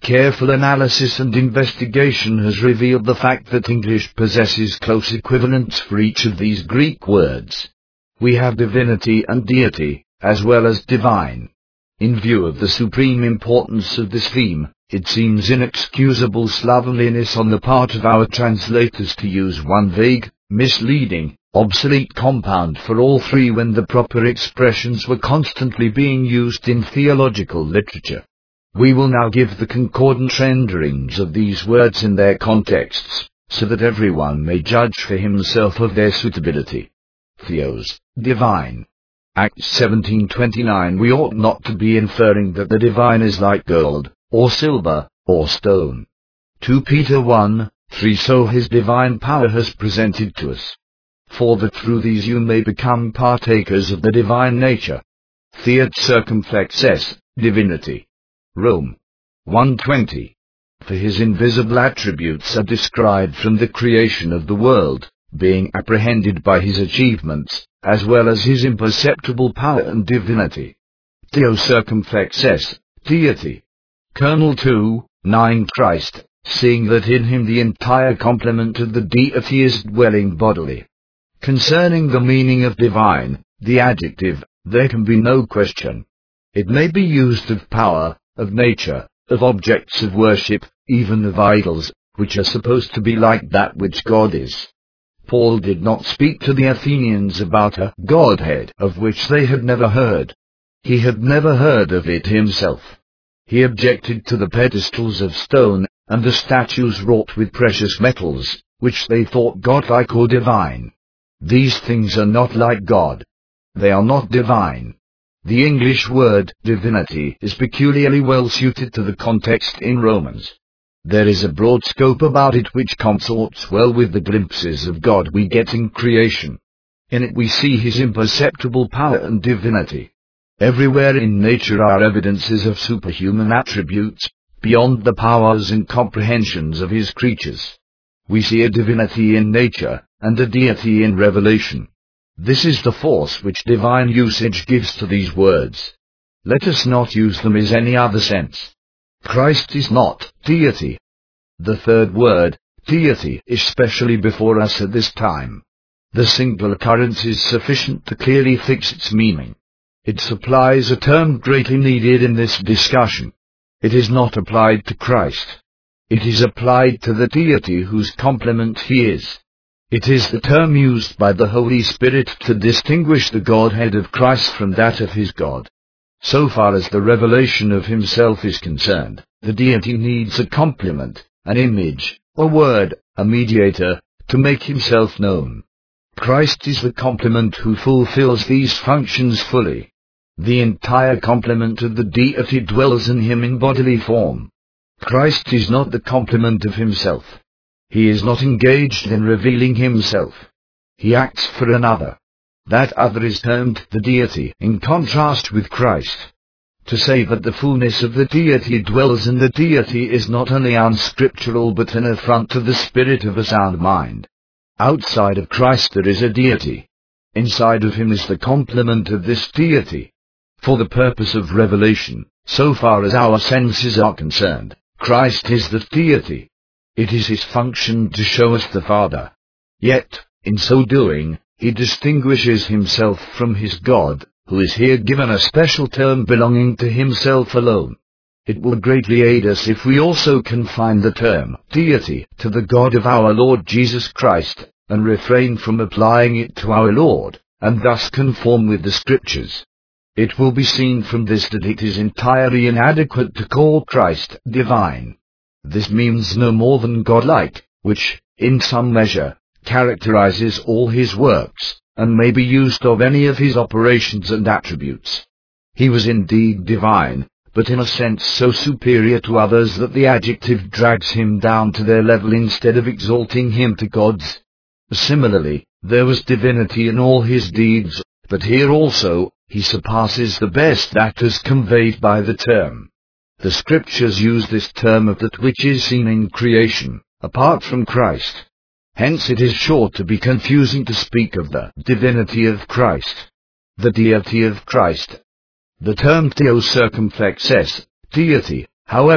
Careful analysis and investigation has revealed the fact that English possesses close equivalents for each of these Greek words. We have divinity and deity, as well as divine. In view of the supreme importance of this theme, it seems inexcusable slovenliness on the part of our translators to use one vague, misleading, obsolete compound for all three when the proper expressions were constantly being used in theological literature. We will now give the concordant renderings of these words in their contexts, so that everyone may judge for himself of their suitability. Theos, divine. Acts seventeen twenty-nine. We ought not to be inferring that the divine is like gold, or silver, or stone. Second Peter one three. So his divine power has presented to us. For that through these you may become partakers of the divine nature. Theot circumflex s, divinity. Rome. one twenty. For his invisible attributes are described from the creation of the world, being apprehended by his achievements, as well as his imperceptible power and divinity. Theo circumflex s, deity. Colonel two nine. Christ, seeing that in him the entire complement of the deity is dwelling bodily. Concerning the meaning of divine, the adjective, there can be no question. It may be used of power, of nature, of objects of worship, even of idols, which are supposed to be like that which God is. Paul did not speak to the Athenians about a Godhead of which they had never heard. He had never heard of it himself. He objected to the pedestals of stone, and the statues wrought with precious metals, which they thought godlike or divine. These things are not like God. They are not divine. The English word divinity is peculiarly well suited to the context in Romans. There is a broad scope about it which consorts well with the glimpses of God we get in creation. In it we see his imperceptible power and divinity. Everywhere in nature are evidences of superhuman attributes, beyond the powers and comprehensions of his creatures. We see a divinity in nature, and a deity in revelation. This is the force which divine usage gives to these words. Let us not use them as any other sense. Christ is not deity. The third word, deity, is specially before us at this time. The single occurrence is sufficient to clearly fix its meaning. It supplies a term greatly needed in this discussion. It is not applied to Christ. It is applied to the deity whose complement he is. It is the term used by the Holy Spirit to distinguish the Godhead of Christ from that of his God. So far as the revelation of himself is concerned, the deity needs a complement, an image, a word, a mediator, to make himself known. Christ is the complement who fulfills these functions fully. The entire complement of the deity dwells in him in bodily form. Christ is not the complement of himself. He is not engaged in revealing himself. He acts for another. That other is termed the deity, in contrast with Christ. To say that the fullness of the deity dwells in the deity is not only unscriptural but an affront to the spirit of a sound mind. Outside of Christ there is a deity. Inside of him is the complement of this deity. For the purpose of revelation, so far as our senses are concerned, Christ is the deity. It is his function to show us the Father. Yet, in so doing, he distinguishes himself from his God, who is here given a special term belonging to himself alone. It will greatly aid us if we also confine the term deity to the God of our Lord Jesus Christ, and refrain from applying it to our Lord, and thus conform with the Scriptures. It will be seen from this that it is entirely inadequate to call Christ divine. This means no more than godlike, which, in some measure, characterizes all his works, and may be used of any of his operations and attributes. He was indeed divine, but in a sense so superior to others that the adjective drags him down to their level instead of exalting him to God's. Similarly, there was divinity in all his deeds, but here also, he surpasses the best that is conveyed by the term. The Scriptures use this term of that which is seen in creation, apart from Christ. Hence it is sure to be confusing to speak of the divinity of Christ, the deity of Christ. The term Theo circumflex s, deity, however,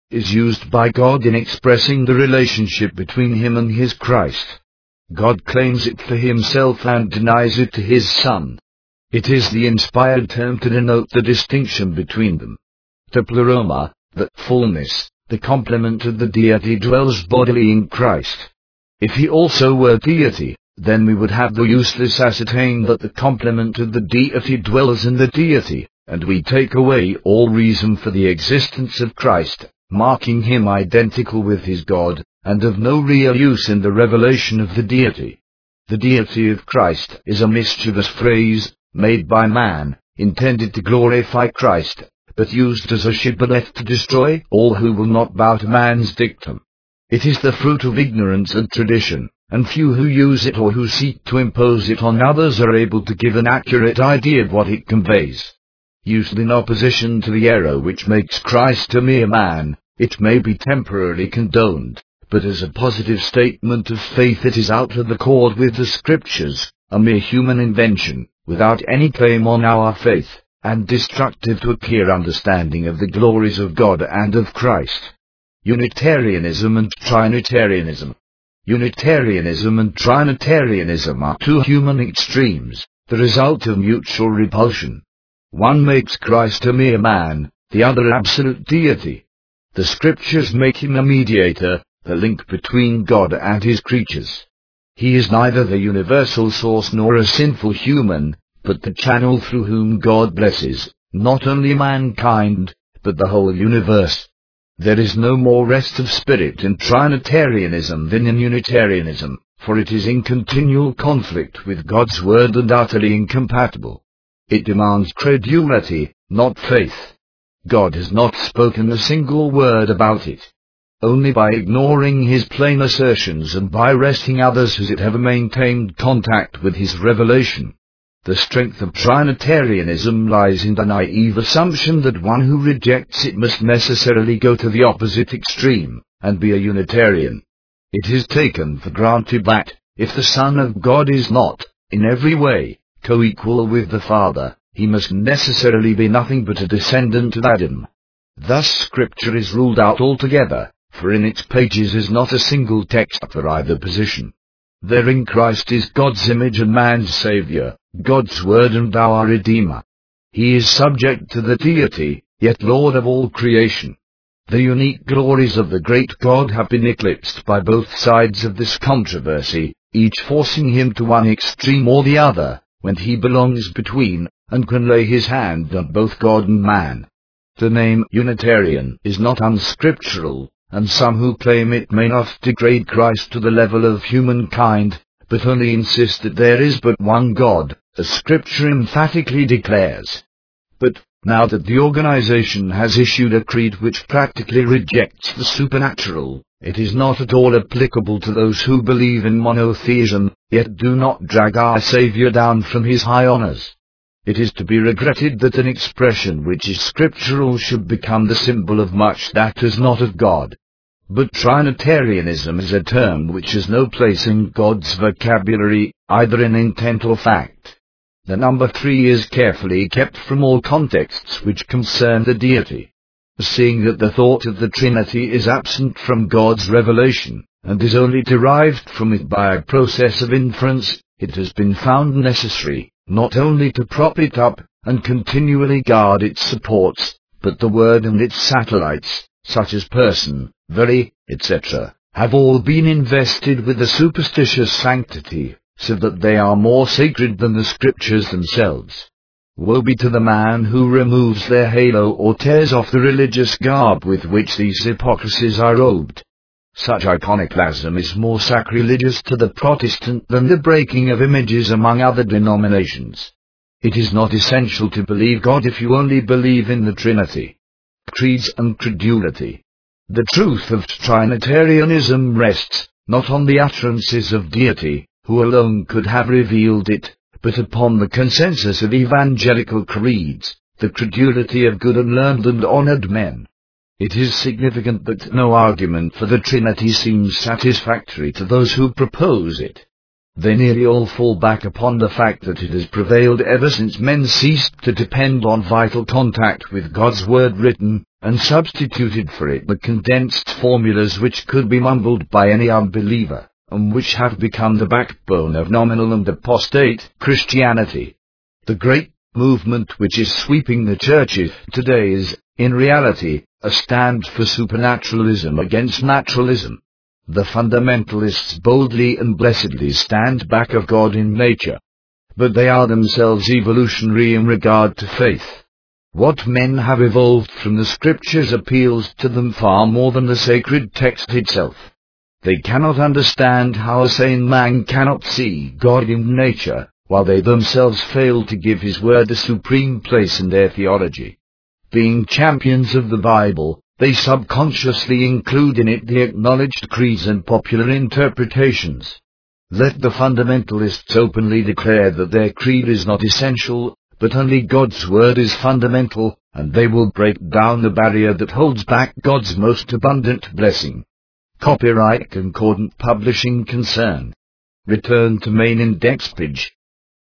is used by God in expressing the relationship between him and his Christ. God claims it for himself and denies it to his Son. It is the inspired term to denote the distinction between them. The pleroma, the fullness, the complement of the deity dwells bodily in Christ. If he also were deity, then we would have the useless ascertain that the complement of the deity dwells in the deity, and we take away all reason for the existence of Christ, marking him identical with his God, and of no real use in the revelation of the deity. The deity of Christ is a mischievous phrase, made by man, intended to glorify Christ, but used as a shibboleth to destroy all who will not bow to man's dictum. It is the fruit of ignorance and tradition, and few who use it or who seek to impose it on others are able to give an accurate idea of what it conveys. Used in opposition to the error which makes Christ a mere man, it may be temporarily condoned, but as a positive statement of faith it is out of accord with the Scriptures, a mere human invention, without any claim on our faith, and destructive to a clear understanding of the glories of God and of Christ. Unitarianism and Trinitarianism. Unitarianism and Trinitarianism are two human extremes, the result of mutual repulsion. One makes Christ a mere man, the other absolute deity. The Scriptures make him a mediator, the link between God and his creatures. He is neither the universal source nor a sinful human, but the channel through whom God blesses, not only mankind, but the whole universe. There is no more rest of spirit in Trinitarianism than in Unitarianism, for it is in continual conflict with God's word and utterly incompatible. It demands credulity, not faith. God has not spoken a single word about it. Only by ignoring his plain assertions and by resting others has it ever maintained contact with his revelation. The strength of Trinitarianism lies in the naive assumption that one who rejects it must necessarily go to the opposite extreme, and be a Unitarian. It is taken for granted that, if the Son of God is not, in every way, co-equal with the Father, he must necessarily be nothing but a descendant of Adam. Thus Scripture is ruled out altogether, for in its pages is not a single text for either position. Therein Christ is God's image and man's Saviour, God's Word and our Redeemer. He is subject to the deity, yet Lord of all creation. The unique glories of the great God have been eclipsed by both sides of this controversy, each forcing him to one extreme or the other, when he belongs between, and can lay his hand on both God and man. The name Unitarian is not unscriptural, and some who claim it may not degrade Christ to the level of humankind, but only insist that there is but one God, as Scripture emphatically declares. But, now that the organization has issued a creed which practically rejects the supernatural, it is not at all applicable to those who believe in monotheism, yet do not drag our Saviour down from his high honors. It is to be regretted that an expression which is scriptural should become the symbol of much that is not of God. But Trinitarianism is a term which has no place in God's vocabulary, either in intent or fact. The number three is carefully kept from all contexts which concern the deity. Seeing that the thought of the Trinity is absent from God's revelation, and is only derived from it by a process of inference, it has been found necessary, not only to prop it up, and continually guard its supports, but the Word and its satellites, such as person, very, et cetera, have all been invested with a superstitious sanctity, so that they are more sacred than the Scriptures themselves. Woe be to the man who removes their halo or tears off the religious garb with which these hypocrisies are robed. Such iconoclasm is more sacrilegious to the Protestant than the breaking of images among other denominations. It is not essential to believe God if you only believe in the Trinity. Creeds and credulity. The truth of Trinitarianism rests, not on the utterances of deity, who alone could have revealed it, but upon the consensus of evangelical creeds, the credulity of good and learned and honored men. It is significant that no argument for the Trinity seems satisfactory to those who propose it. They nearly all fall back upon the fact that it has prevailed ever since men ceased to depend on vital contact with God's Word written, and substituted for it the condensed formulas which could be mumbled by any unbeliever, and which have become the backbone of nominal and apostate Christianity. The great movement which is sweeping the churches today is, in reality, a stand for supernaturalism against naturalism. The fundamentalists boldly and blessedly stand back of God in nature. But they are themselves evolutionary in regard to faith. What men have evolved from the Scriptures appeals to them far more than the sacred text itself. They cannot understand how a sane man cannot see God in nature, while they themselves fail to give His Word a supreme place in their theology. Being champions of the Bible, they subconsciously include in it the acknowledged creeds and popular interpretations. Let the fundamentalists openly declare that their creed is not essential, but only God's Word is fundamental, and they will break down the barrier that holds back God's most abundant blessing. Copyright Concordant Publishing Concern. Return to main index page.